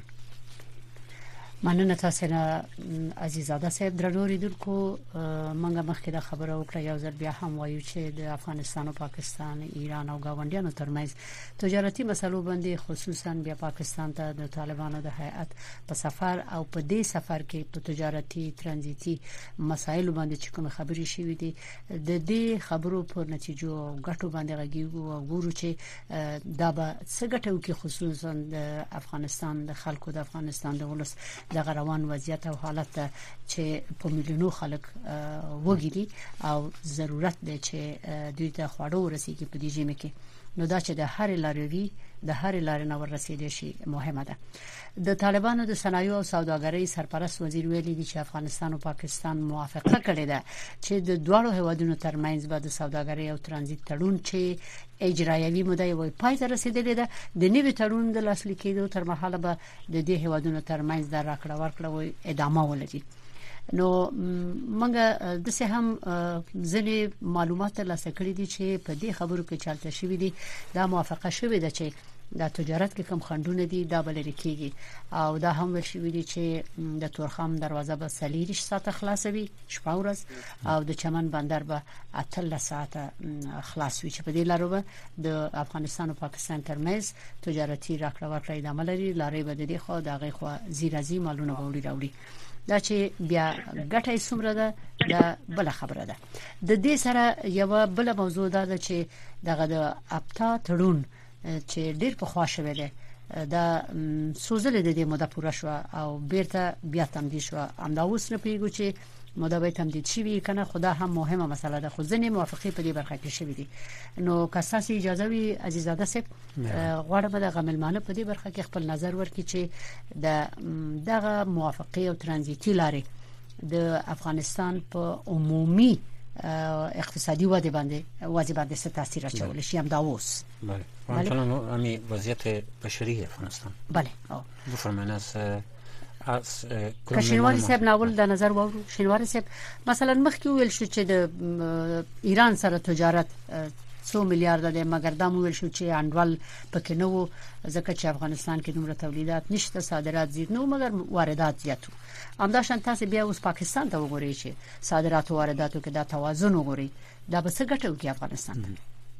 مننه تاسو نه عزیزاده صاحب. درنو ریدونکو، منګه مخکې د خبرو وکړه یو ځل بیا هم وایو چې د افغانستان او پاکستان، ایران او گاونډیانو ترمنځ تجارتي مسلو باندې خصوصا بیا پاکستان ته د طالبانو د هیئت په سفر او په دې سفر کې په تجارتي ترانزیتي مسایلو باندې چې کوم خبرې شوې دي د دې خبرو په نتیجو او ګټو باندې غږیږو او ګورو چې دا به څه ګټو کې خصوصا د افغانستان د خلکو د افغانستان د ولس د روان وضعیت او حالت چې په میلیونو خلک وګړي او ضرورت دی چې دوی ته خواړه ورسیږي په دې ژمه کې. نو دا چې د هر لارې د هر لارې نور رسیدي شي مهمه ده. د طالبانو د صنایع او سوداګرۍ سرپرست وزیر ویلي دی چې افغانستان او پاکستان موافقه کړې ده چې د دوه هیوادونو ترمنځ به د سوداګرۍ او ترانزیت تړون چې اجرایوي مدعي وي پای ته رسیدلې ده. د نوي تړون د لاسلیک کېدو تر مهاله به د دې هیوادونو ترمنځ د راکړه ورکړه ادامه ولري. نو منګه د څه هم ځنې معلومات ترلاسه کړې دي چې په دې خبرو کې چالتیا شوې دي. دا موافقه شوې ده چې د تجارت کې کم خندونه دي دا بلل کېږي او دا هم ویل شوې دي چې د تورخم دروازه به 40 ساعته خلاصوي شپه ورځ او د چمن بندر به 18 ساعته خلاص وي چې په دې لارو به د افغانستان او پاکستان ترمنځ تجارتي راکړه ورکړه ادامه لري. لارې به د دې خو دغه خو زیرازي مالونه وړي دا چې بیا ګټه څومره ده دا بل خبره ده. د دې سره یو بل موضوع ده چې دغه د اپتا تړون چې ډیر په خوا شوه ده دا سوزل د دې موده پوره شو او بیرته بیا تمدید شو. امدا اوس نه پیګو چې مداوی تمدید شي کنه خدا هم مهمه مسله ده. خو ځنې موافقه په دې برخه کې شوې دي. نو که تاسو اجازه وي عزیزاده صاحب غواړم د غملمانه په دې برخه کې خپل نظر ورکړي چې دغه موافقه او ترانزیتي لارې د افغانستان په عمومي اقتصادي وده باندې څه تاثیر اچول شي هم دا اوس. بله مثلا همین وضعیت بشری افغانستان. بله بفرمایئ از شینواری صاحب ناول د نظر وورو. شینواری صاحب مثلا مخکې ویل شو چې د ایران سره تجارت 100 میلیارډ دی، مګر دا مو ویل شو چې انډول پکې نه وو ځکه چې افغانستان کې دومره تولیدات نشته، صادرات زیات نه مګر واردات زیاتو. همداشان تاسو بیا اوس پاکستان ته وګورئ چې صادرات او وارداتو کې دا توازن وګورئ، دا به څه ګټه وکړي افغانستان ته؟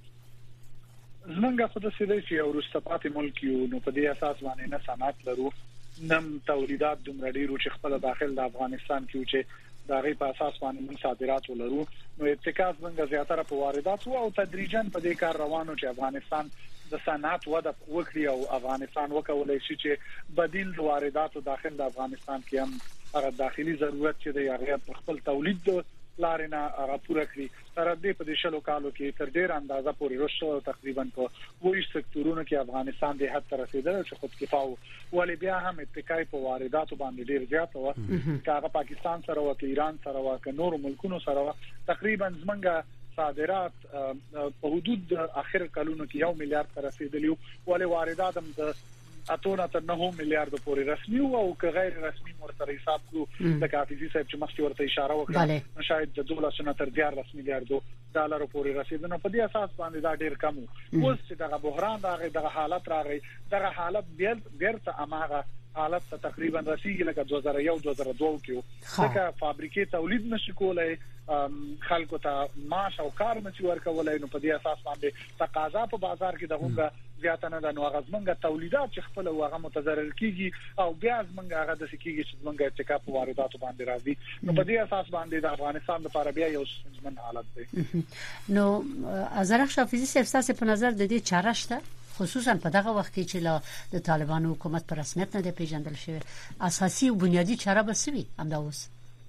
زمونږ خو د سیدې چې اورسته پاتې ملک یو، نو په دې اساس باندې نه صنعت لرو، نم تولیدات دومره ډیرو چې خپل داخل د افغانستان کې چې دا غي په اساس باندې من صادرات ولرو. نو اتکاز څنګه زیاتره په واردات او تدریجاً په دې کار روانو چې افغانستان د صنعت وده وکړي او افغانستان وکولای شي چې بدیل واردات داخل د افغانستان کې هم هغه داخلي ضرورت چې د هغه خپل تولید لارینه هغه پوره کړی. تر دې په دې شلو کالو کې تر ډیر اندازه پورې رشد تقریبا په وایي سکتورونو کې افغانستان د حد تر رسیدل چې خود کفاو، ولی بیا هم اتکای په وارداتو باندې ډیر زیات و. کاغه پاکستان سره او ایران سره او نور ملکونو سره تقریبا زمونږه صادرات په حدود اخر کلونو کې 1 میلیارډ تر رسیدلی، ولی واردات هم د اتونه تر 9 میلیارډ پورې رسمي او که غیر رسمي مرتبه حساب کو د کافي صاحب چې مخکې ورته اشاره وکړه شاید د 12 تر 14 میلیارډ ډالر پورې رسیدنه په دې اساس باندې دا ډیر کم وو. اوس چې دغه بحران دغه حالت راغی، دغه حالت بیرته اماغه حالت تقریبا رسیدي لکه 2001-2002 کې، ځکه فابریکې تولید نشي کولای، خلکو ته معاش او کار نشي ورکولای، نو په دې اساس باندې تقاضا په بازار کې دغه زیات نه د نو غزمنګ تولیدات چې خپل واغه متضرر کیږي او بیا زمنګ هغه د سکیږي چې زمنګ ارتکاب واردات باندې راځي. نو په دې اساس باندې د افغانستان لپاره بیا یو ستونزمن حالت دی. نو ازرخ حافظي صاحب په نظر د دې چاره شته، خصوصا په دغه وخت کې چې د طالبانو حکومت پر رسمیت نه دی پیژندل شوی، اساسي او بنیادی چاره به سوي همدا اوس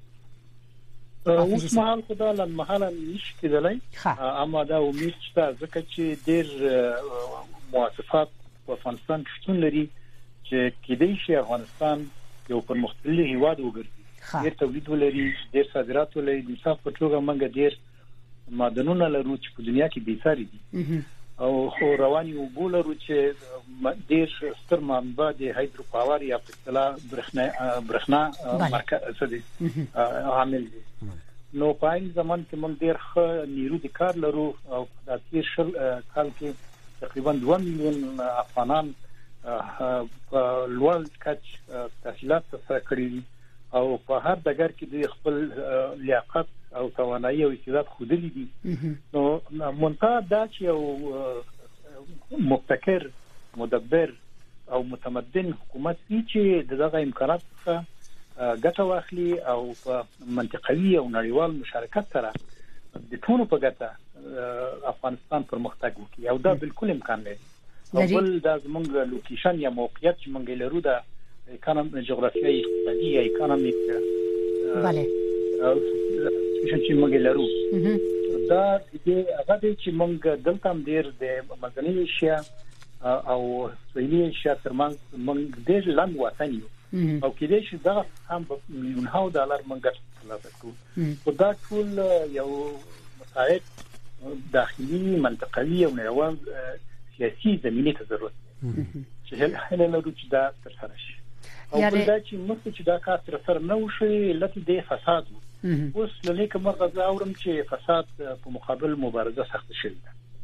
مهال خدا لن محل نشي کېدلای، اما دا امید شته ځکه چې ډېر مؤسسات په افغانستان کې شتون لري چې کېدای شي افغانستان یو پرمختللی هیواد وګرځي، ډېر تولید ولري، ډېر صادرات ولري، د انصاف په توګه موږ ډېر معدنونه لرو چې په دنیا کې بېساري دي او خو رواني اوبه لرو چې ډېر ستر منبع د هایدرو پاور یا په اصطلاح برېښنا مرکز دی عامل دی. نو په این زمان کې موږ ډېر ښه نیرو د کار لرو او د تیر شل کال کې تقریبا 2 میلیون افغانان په لوړ کچ تحصیلات ترسره کړي دي او په هر ډګر کې د خپل لیاقت او توانایي او استعداد خوده دي. نو منتها دا چې یو مبتکر، مدبر او متمدن حکومت چې دغه امکانات څخه ګټه واخلي او په منطقوي او نړیوال مشارکت سره د ټولو په ګټه افغانستان پرمختګ وکړي او دا بالکل امکان لري. او بل د زمونږ لوکیشن یا موقعیت چې مونږ لرو د جغرافیایي اقتصادي یا اکونومیک بله چې مونږ لرو دا د هغه چې مونږ دلته هم ډیر د مدني اشیا او سویلي اشیا ترمنځ مونږ ډیر لنډ وطن یو او کېدای شي دا هم میلیونونو ډالر مونږ ترلاسه کړو. خو دا ټول یو مساعد داخلي منطقوي او نړیوال سیاسي زمینه ته ضرورت دی چې هله لرو چې دا ترسره شي. او بل دا چې مخکې چې دا کار ترسره نه وشي علت د فساد اوس لکه مرغه اورم چې فساد په مقابل مبارزه سخت شده.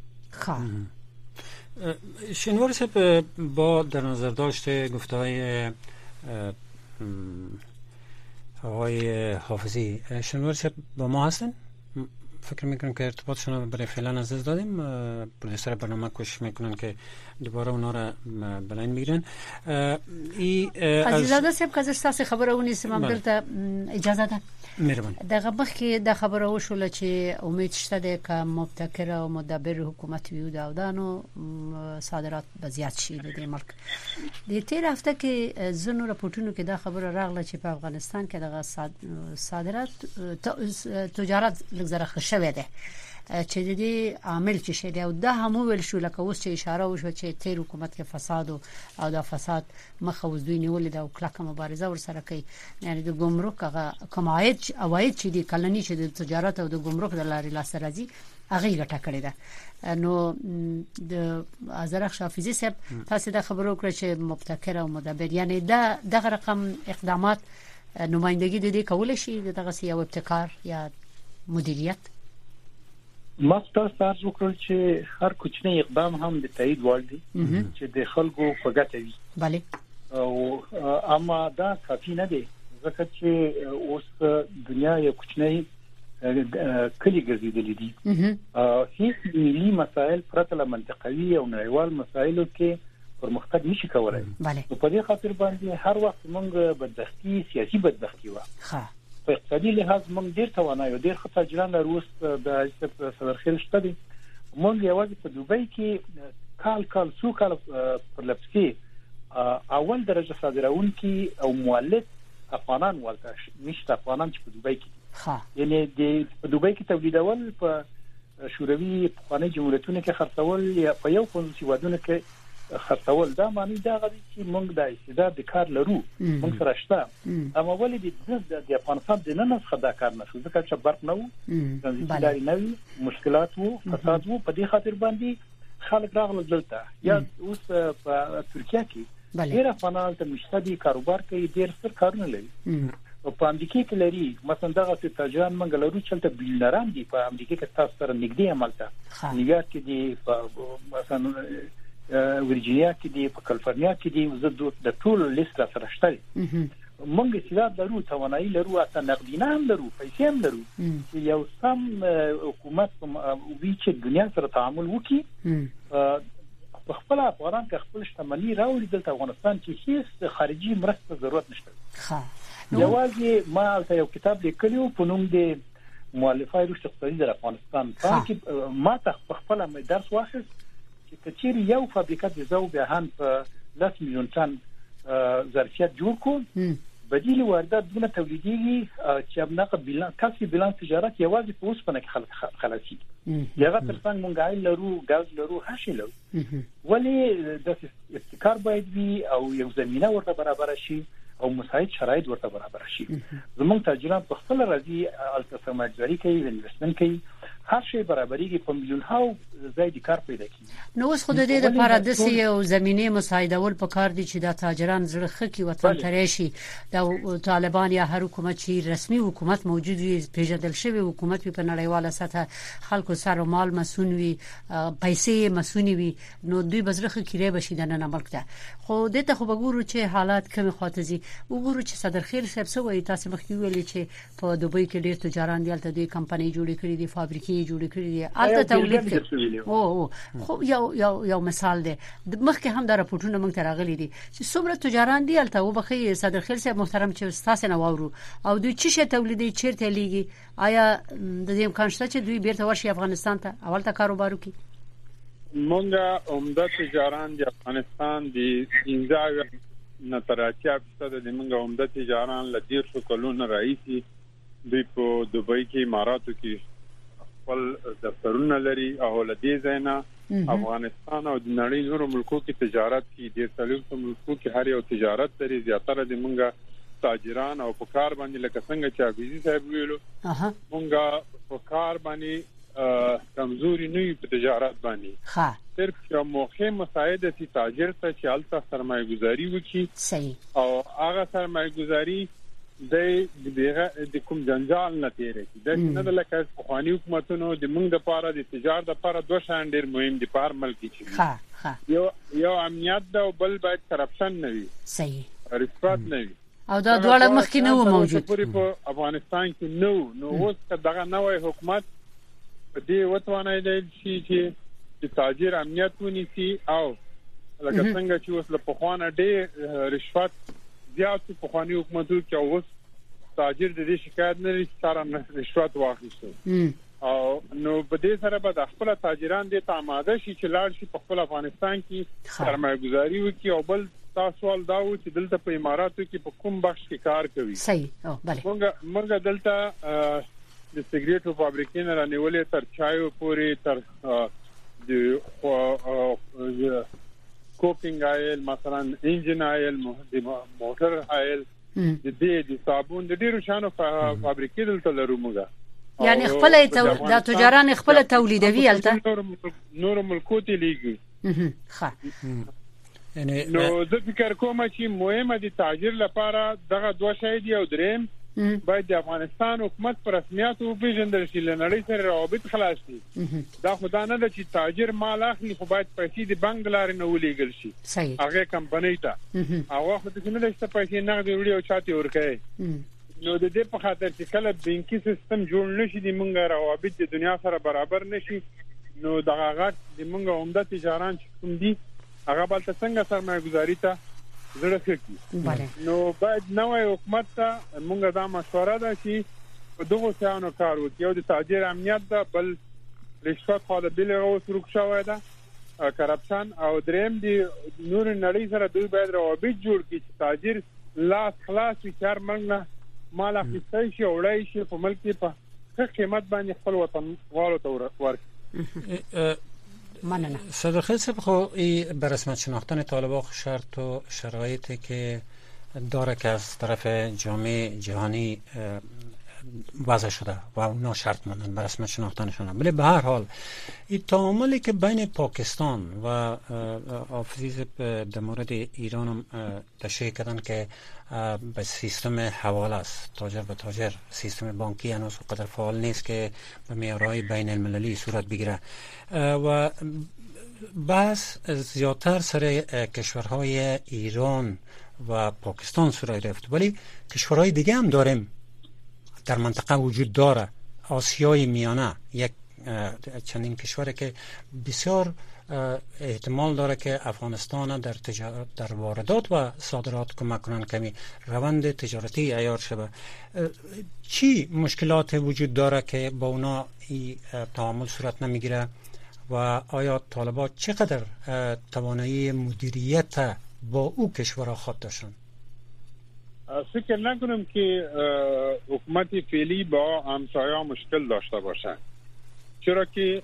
شینواری صاحب با در نظر داشته گفته‌های آقای حافظی، شینواری صاحب با ما هستن؟ فکر میکنم که ارتباطشون رو برای فعلا از دست دادیم. پرودوسر برنامه کوشش میکنن که دوباره اونا را بلند بگیرن. عزیزاده صاحب که از خبره ونیسم هم دلته اجازه ده مهربان. دغه مخکې د خبره وشول چې امید شته ده چې مبتکر او مدبر حکومت ویو دا ودانو صادرات به زیات شي د ملک. د تیر هفته کې زنو راپورټونو کې دا خبره راغله چې په افغانستان کې دغه صادرات تجارت لږ خښوي ده چې د دې عامل چې شه دی او د هم ویل شو لکه اوس چې اشاره وشو چې تیر حکومت کې فساد او د فساد مخه اوس دوی نیولې ده او کلکه مبارزه ورسره کوي. یعنی د ګمرک هغه کماید اواید چې د کلنی چې د تجارت او د ګمرک د لارې لاسته راځي هغه ګټه کړې ده. نو د ازرخ شافیزی صاحب تاسو د خبرو کړ چې مبتکر او مدبر یعنی دغه رقم اقدامات نمائندگی د دې کول شي دغه یو ابتکار یا مدیریت. ما تاسو وکړل چې هر کوچنی اقدام هم د تایید وړ دی چې د خلکو په ګټه وي. bale او اما دا کافي نه دی ځکه چې اوس دنیا یو کوچنی کلی ګرځېدلې دي. هیڅ ملي مسایل پرته له منطقوي او نړیوال مسایلو کې پرمختګ نشي کولای. په دې خاطر باندې هر وخت موږ بدبختی سیاسي بدبختی و. په اقتصادي لحاظ موږ ډیر توانایو ډیر خطر جوړان روس د صدرخیل شته دي. موږ یوازې په دوبۍ کې کال څو کال پر لپسي اول درجه صادرونکي او مولد افغانان ولته نشته افغانان چې په دوبۍ کې یعنی د دوبۍ کې تولیدول په شوروي پخوانی جمهوریتونو کې خرڅول یا په یو فونسي ودونه کې خرڅول دا معنی دا غوړي چې موږ د استعداد د کار لرو موږ سره شته. اما ولې د افغانستان د نن څخه دا کار نشو ځکه چې برق نه وو تنظیمداري نه وي مشکلات وو فساد وو. په دې خاطر باندې خلک راغلل دلته یا اوس په ترکیه کې ډیر افغانان ته مشتري کاروبار کوي ډیر ستر کارونه لري. په امریکا کې لري مثلا دغه تاجران منګلورو چلته بیلنران دي په امریکا کې تاسو سره نږدې عملته نیویارک کې دي مثلا ورجینیا کې دي په کالیفورنیا کې دي زه د ټول لیست سره شته. موږ استعداد لرو توانایي لرو اته نقدینه هم لرو پیسې هم لرو چې یو سم حکومت وی چې دنیا سره تعامل وکړي په خپل افغانان کې خپل شتمنۍ راوړي دلته افغانستان کې هیڅ خارجي مرسته ضرورت نشته. یوازې ما یو کتاب لیکلی په نوم د مؤلفای روش اقتصادي د افغانستان پاکي ما ته خپل درس واخیست چې کچېری یو فابریکه د زو بهان په 10 میلیون طن ظرفیت جوړ کو بدیل واردات دونه تولیدي چې ابناقه بیلانس کسي بیلانس تجارت یوازې په اوسپنه کې خلاصي یغه ترڅنګ مونږ عاید لرو غاز لرو هر شي لرو. ولی د ابتکار باید وي او یو زمينه ورته برابر شي او مساعد شرایط ورته برابر شي. زموږ تاجران په خپل راځي التسامحګری کوي انویسټمنت کوي هر شی برابرېږي په میلیون هاو زائد کار پیدا کوي. نو اوس خو د دې لپاره د یو زمينه مساعده ول په کار دي چې د تاجران زړه خکې وطن ترې شي د طالبان یا هر حکومت چې رسمي حکومت موجود وي پیژندل شوی حکومت په نړیواله سطح خلکو سره مال مسون وي پیسې مسون وي نو دوی بزړه خکې بشي د نن ملک ته. خو دته خو وګورو چې حالات کمی خاطزي وګورو چې صدرخیل صاحب سوې تاسو مخکې ویلي چې په دوبۍ کې ډېر تجاران دي الته د کمپنۍ جوړې کړې دي فابریکې جوړې کړې دي الته تولید کوي. خو یو مثال دی مخکې هم دا راپورټونه موږ ته راغلي دي چې څومره تجاران دي الته وبخي صدرخیل صاحب محترم چې تاسو نه واورو او دوی چې شي تولیدي چیرته لیږي آیا د دې امکان شته چې دوی بیرته ورشي افغانستان ته اول ته کاروبار وکړي؟ مونږه عمده تجاران د افغانستان د انځاغ نتراتیا په د مونږه عمده تجاران لدیر شو کلون رئیسي دوی په دوبۍ کې اماراتو کې خپل دفترونه لري او لدی زینا افغانستان او د نړۍ نورو ملکو کې تجارت کې د څلورو ملکو کې هر یو تجارت لري. زیاتره د مونږه تاجران او په کار باندې لکه څنګه چې حافظي صاحب ویلو مونږه په کار باندې کمزوري نه په تجارت باندې صرف یو موخه مساعده سي تاجر ته چې الته سرمایه گذاري وکړي صحیح او هغه سرمایه گذاري د کوم جنجال نه تیرې د نه لکه خواني حکومتونو د موږ د پاره د تجارت لپاره دوه شان ډیر مهم دي په ملک کې یو امنیت دا او بل باید کرپشن نه وي صحیح رشوت نه وي او دا ډول مخکې نه موجود په افغانستان کې نو اوس دغه نوې حکومت په دې وتوانای دی چې تاجر امنیت ونیسي او لکه څنګه چې اوس له پخوانه ډېر رشوت زیات په خواني حکومتو کې اوس تاجر د دې شکایت نه لري چې سره رشوت واخیستو او نو په دې سره به د خپل تاجران د تاماده شي چې لاړ شي په خپل افغانستان کې سرمایه گذاري وکړي او بل تاسو ول دا و چې دلته په اماراتو کې په کوم بخش کې کار کوي صحیح او بله موږ دلته د سیګریټو فابریکې نه رانیولې تر چایو پورې تر د کوکینګ آیل مثلا انجن آیل د موټر آیل د صابون د ډیرو شانو فابریکې دلته لرو موږ یعنی خپل د تجاران خپل تولیدوي الته نور ملکو ته لیږي ښه یعنی نو د فکر کوم چې مهمه دي تاجر لپاره دغه دوه شی دی او دریم باید د افغانستان حکومت پر رسمیت او پیژندل شي لنړۍ سره روابط خلاص شي دا خدای نه د چې تاجر مال اخلي خو باید پیسې د بانک لارې نه ولېګل شي هغه کمپنۍ ته هغه خو د څه نه د پیسې نغدي وړي او چاته ورکړي نو د دې په خاطر چې کله بانکي سیستم جوړ نشي د مونږه روابط د دنیا سره برابر نشي نو دغه غټ د مونږه عمده تجاران چې کوم دي هغه بل څنګه سرمایه گذاري ته زړه کوي نو باید نوې حکومت ته مونږه دا مشوره ده چې په دغه څانو کار وکړي او د تاجر امنیت ده بل رشوت خو د بل او سرک شوی ده کرپشن او دریم دی نور نړۍ سره دوی باید روابط جوړ کړي چې تاجر لاس خلاص وي مننه مال اخیستای شي اورای شي په ملک په قیمت باندې خپل وطن والو ته ورکړي مننه صدر صاحب خو به رسمیت شناختن طالبان شرط و شرایطی که داره که از طرف جامعه جهانی وضع شده و اونا شرط ماندن به رسمیت شناختنشون، ولی به هر حال این تعاملی که بین پاکستان و آفیز در مورد ایران هم تشریح کردن که به سیستم حواله است، تاجر به تاجر، سیستم بانکی هنوز قدر فعال نیست که به معیارهای بین المللی صورت بگیره و بس زیادتر سر کشورهای ایران و پاکستان صورت گرفت، ولی کشورهای دیگه هم داریم در منطقه وجود داره. آسیای میانه یک چندین کشوری که بسیار احتمال داره که افغانستان در در واردات و صادرات کمک کنن کمی روند تجارتی عیار شده. چی مشکلات وجود داره که با اونا تعامل صورت نمیگیره و آیا طالبان چقدر توانایی مدیریت با او کشورها خود داشتن؟ فکر نکنم که حکومت فعلی با همسایه‌ها مشکل داشته باشه، چرا که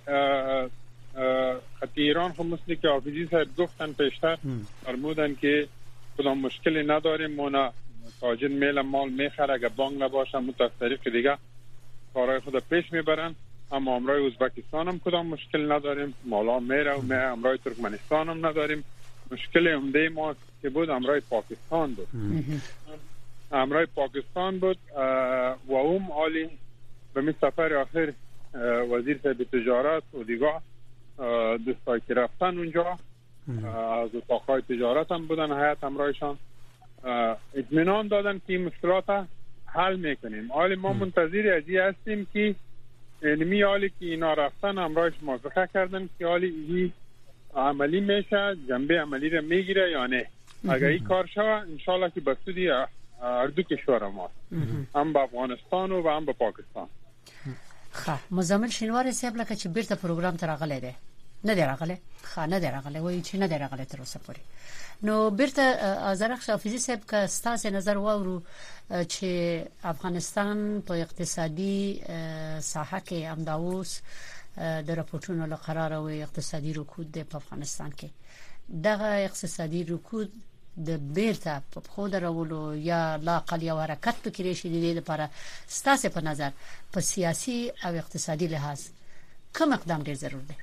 ایران خب مثل که حافظی صاحب گفتن پیشتر فرمودن که کدام مشکلی نداریم، ما تاجر میل مال میخره، اگه بانک نباشه متأثریف دیگه کارهای خود پیش میبرن. اما امرای ازبکستان هم کدام مشکل نداریم، مالا میره و امرای ترکمنستان هم نداریم. مشکل عمده ما که بود امرای پاکستان بود. امرای پاکستان بود و اون عالی به می سفر آخر وزیر صاحب تجارت و دیگه دوستایی که رفتن اونجا از اتاقهای تجارت هم بودن، هیئت امرایشان اطمینان دادن که این مشکلات حل میکنیم. حالی ما منتظر ازی هستیم که اینمی حالی که اینا رفتن امرایش موافقه کردن که حالی این عملی میشه، جنبه عملی را میگیره یا نه. اگر این کار شوه انشالله که بسودی هر دو کشور ما، هم به افغانستان و هم به پاکستان. خب مزمل شینوار صاحب لکه چې بیرته پروګرام ته راغلی دی، نه دی راغلی، نه دی راغلی، وایي چې نه دی راغلی تر اوسه پورې. نو بیرته ازرخ حافظي صاحب که ستاسو نظر واورو چې افغانستان په اقتصادي ساحه کې همداوس د راپورټونو له قرار او اقتصادي رکود د افغانستان کې دغه اقتصادي رکود د بیرته په خو درولو یا لا قل یو حرکت پکې شي د دې لپاره ستاسو په نظر په سیاسي او اقتصادي لحاظ کوم اقدام ډیر ضرور دی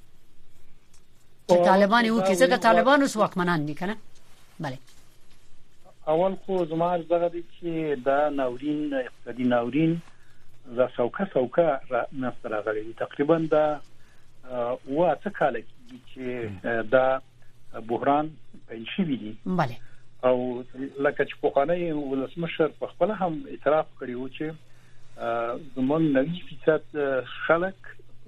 چې طالبان یو کې ځکه طالبان اوس واکمنان دي کنه؟ bale اول خو زما دغه دي چې دا ناورین اقتصادي ناورین زه څوکه نستر غلي تقریبا دا واته کال چې دا بحران پنځه دي. bale او لکه چې په قانوني ولسمشر په خپل هم اعتراف کړی و چې زمون 90% خلک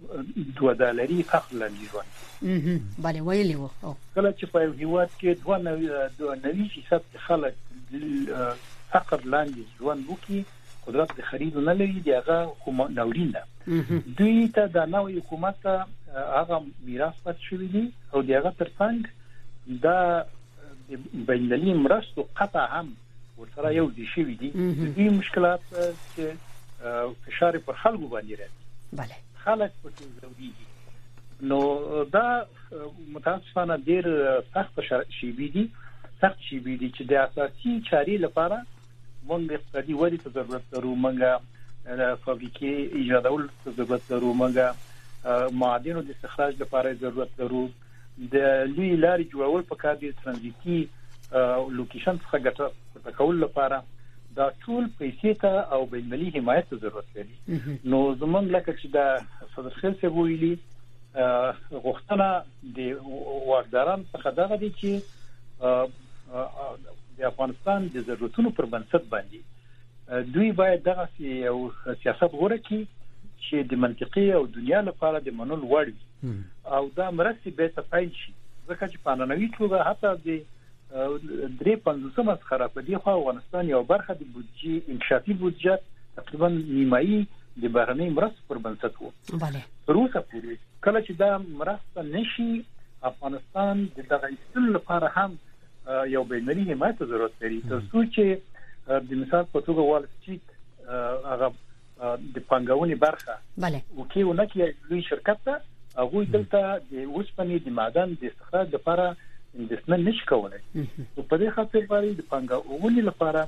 $2 فقر لاندې ژوند بله ویلی وو کله چې په هیواد کې 92% خلک فقر لاندې ژوند وکړي قدرت د خرید نه لري دی هغه کوم ناورین ده دوی ته د نوې حکومت هغه میراث پات شوی دی او دی هغه ترڅنګ دا بینالمللي مرستو قطع هم ورسره یو دي شوی دي دوی مشکلات چې فشار پر خلکو باندې راځي بله خلک په ضروري نو دا متاسفانه ډیر سخت شی دي چې د اساسي چاري لپاره موږ اقتصادي ودې ته ضرورت لرو موږ فابریکې ایجادول ته ضرورت لرو موږ معادنو د استخراج لپاره ضرورت لرو د لوی لارې جوړول په کار دي ترانزیتي لوکیشن څخه ګټه کول لپاره دا ټول پیسې ته او بینالمللي حمایت ته ضرورت لري نو زمونږ لکه چې د صدر خیل څه ویلي غوښتنه د واکداران څخه دغه دي چې د افغانستان د ضرورتونو پر بنسټ باندې دوی باید دغه یو سیاست غوړه کړي چې د منطقي او دنیا لپاره د منل وړ وي او دا مرستې به تفعیل شي ځکه چې په نننوي توګه حتی د 3.5 مسخره په دی خو افغانستان یو برخه د بودجې انکشافي بودجه تقریبا نیمایي د بهرنۍ مرستو پر بنسټ وو بله روسه پوری کله چې دا مرسته نشي افغانستان د دغه استل لپاره هم یو بینالمللي حمایت ته ضرورت لري ترڅو چې د مثال په توګه وال سټریټ هغه د پنګاونې برخه بله وکي ونکي لوی شرکت ته هغه دلته د اوسپنې د معدن د استخراج لپاره انویسټمنټ نشي کولای نو په دې خاطر باندې د پنګاونې لپاره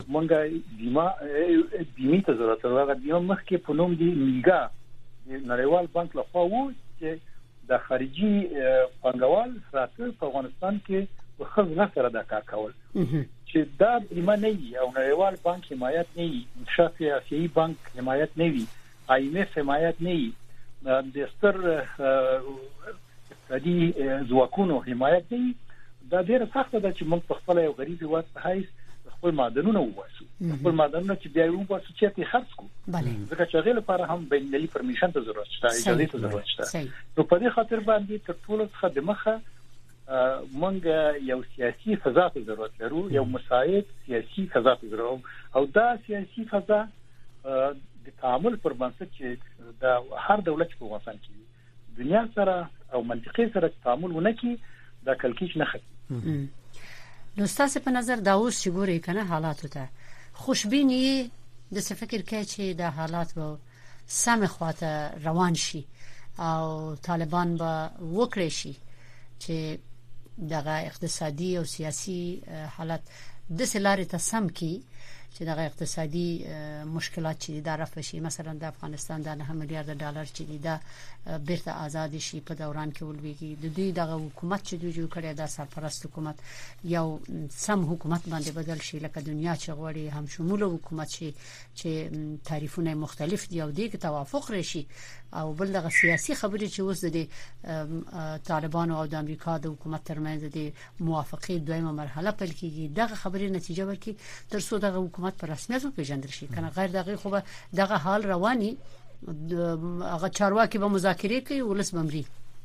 مونږه بیمه ته ضرورت لري هغه بیمه مخکې په نوم دی میګا د نړیوال بانک لخوا وو چې د خارجي پنګوال راته په افغانستان کې خزنه سره دا کار کول چې دا بیمه نه وي او نړیوال بانک حمایت نه وي انکشافي آسیایي بانک حمایت نه وي IMF حمایت نه وي د ستر اقتصادي ځواکونو حمایت نه وي دا ډیره سخته ده چې موږ په خپل یو غریب هیواد په حیث خپل معدنونه وواسو خپل معدنونه چې بیا یو واسو چې په خرڅ کو ځکه چې هغه لپاره هم بینالمللي پرمیشن ته ضرورت شته اجازه ته ضرورت شته نو په دې خاطر باندې تر ټولو څخه د مخه مونږ یو سیاسي فضا ته ضرورت لرو یو مساعد سیاسي فضا ته ضرورت او دا سیاسي فضا د تعامل پر بنسټ چې د هر دولت په واسطه کې دنیا سره او منطقي سره تعامل ونکي دا کلکیش نه ختی نو ستاسو په نظر دا اوس چې ګوري کنه حالات ته خوشبینی د څه فکر کوي چې د حالات به سم خواته روان شي او طالبان به وکړي شي چې دغه اقتصادي او سیاسي حالت د سلاره ته سم کی چې دغه اقتصادي مشکلات چې دا رفع شي مثلا د افغانستان د 9 میلیارډ ډالر چې دا بیرته آزاد شي په دوران کې ولويږي د دوی دغه حکومت چې دوی جوړ کړی دا سرپرست حکومت یو سم حکومت باندې بدل شي لکه دنیا چې غوړي هم شمول حکومت شي چې تعریفونه مختلف دي او دغه توافق راشي او بل دغه سیاسي خبرې چې اوس د طالبانو او د امریکا د حکومت ترمنځ د موافقه دویمه مرحله پیل کیږي دغه خبرې نتیجه ورکړي تر څو دغه حکومت پر رسمیت وپیژندل شي کنه غیر دغه خو دغه حال رواني هغه چارواکي به مذاکره کوي ولس بمري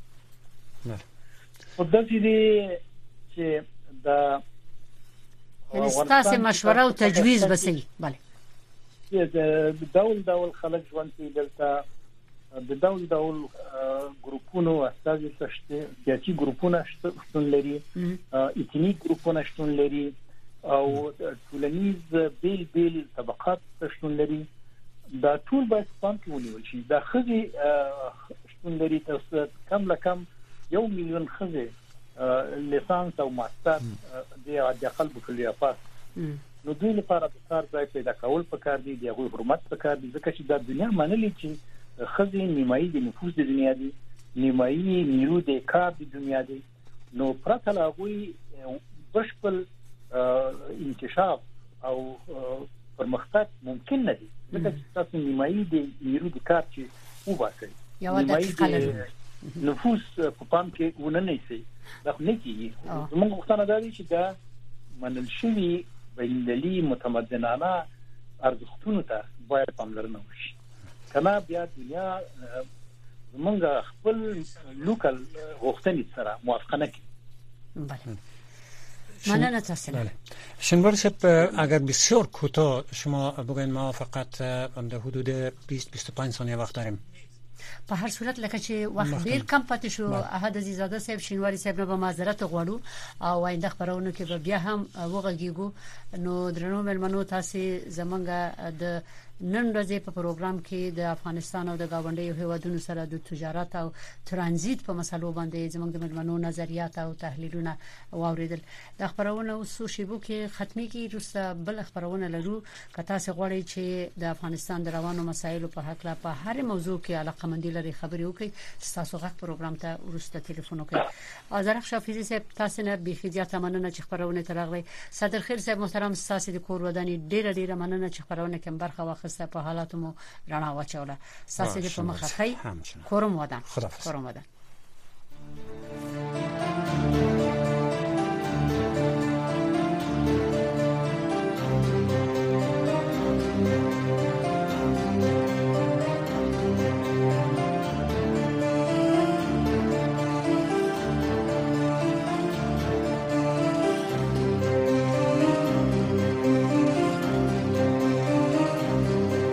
په داسې دي چې دا یعنی ستاسو مشوره او تجویز بسې بله ډول خلک ژوند کوي دلته د ډول ګروپونو استازي شته سیاسي ګروپونه شتون لري ایتنیک ګروپونه شتون لري او ټولنیز بیل طبقات شتون لري دا ټول باید پام کې ونیول شي دا خزي شتون لري تاسو کم لکم 1 میلیون خزي لیسانس او ماستر د خلکو کلیافات نو دوی لپاره د کار ځای پیدا کول پکار دي د هغوی حرمت پکار دي ځکه چې د دنیا منلي چې خزي نیمایي د نفوس د دنیا دي نیمایي نیرو د کار د دنیا دي نو پرته لا هغوی بشپړ انکشاف او پرمختګ ممکن نه دي ځکه چې تاسو نیمایي د نیرو د کار چې وباسي نیمایي نفوس په پام کې ونه شي دا نه کیږي موږ غوښتنه ده چې دا منل شوی بینالمللي متمدنانه ارزښتونو ته باید پاملرنه وشي کله بیا دنیا موږ خپل لوکل غوښتنې سره موافقه نه کوي. بله مننه تاسو. شنوار صاحب اگر بسیار کوتاه شما بگوین ما فقط در حدود 20-25 ثانیه وقت داریم. په هر صورت لکه چې وخت ډیر کم پاتې شو احد عزیزاده صاحب شینواری صاحب نه به معذرت غواړو او آینده خبرونه کې به بیا هم وغږیږو. نو درنو ملمنو تاسو زمونږ د نن ورځې په پروګرام کې د افغانستان او د گاونډیو هیوادونو سره د تجارت او ترانزیت په مسلو باندې زمونږ د ملمنو نظریات او تحلیلونه واوریدل. د خبرونه اوسو شیبو کې ختمي کې روسه بل خبرونه لرو که تاسو غواړئ چې د افغانستان د روانو مسایلو په حق لا په هر موضوع کې علاقه مندي لري خبري وکړي تاسو غږ پروګرام ته ورسته ټلیفون وکړئ. ازرخ شافعي صاحب تاسو نه بيخي زیاته مننه چې خبرونه ترغلي. صدر خیر صاحب محترم تاسو د کور وداني ډیره مننه چې خبرونه کوم برخه واخسته په حالاتمو رڼا واچوله. تاسو دې په مخه خی کورم ودان.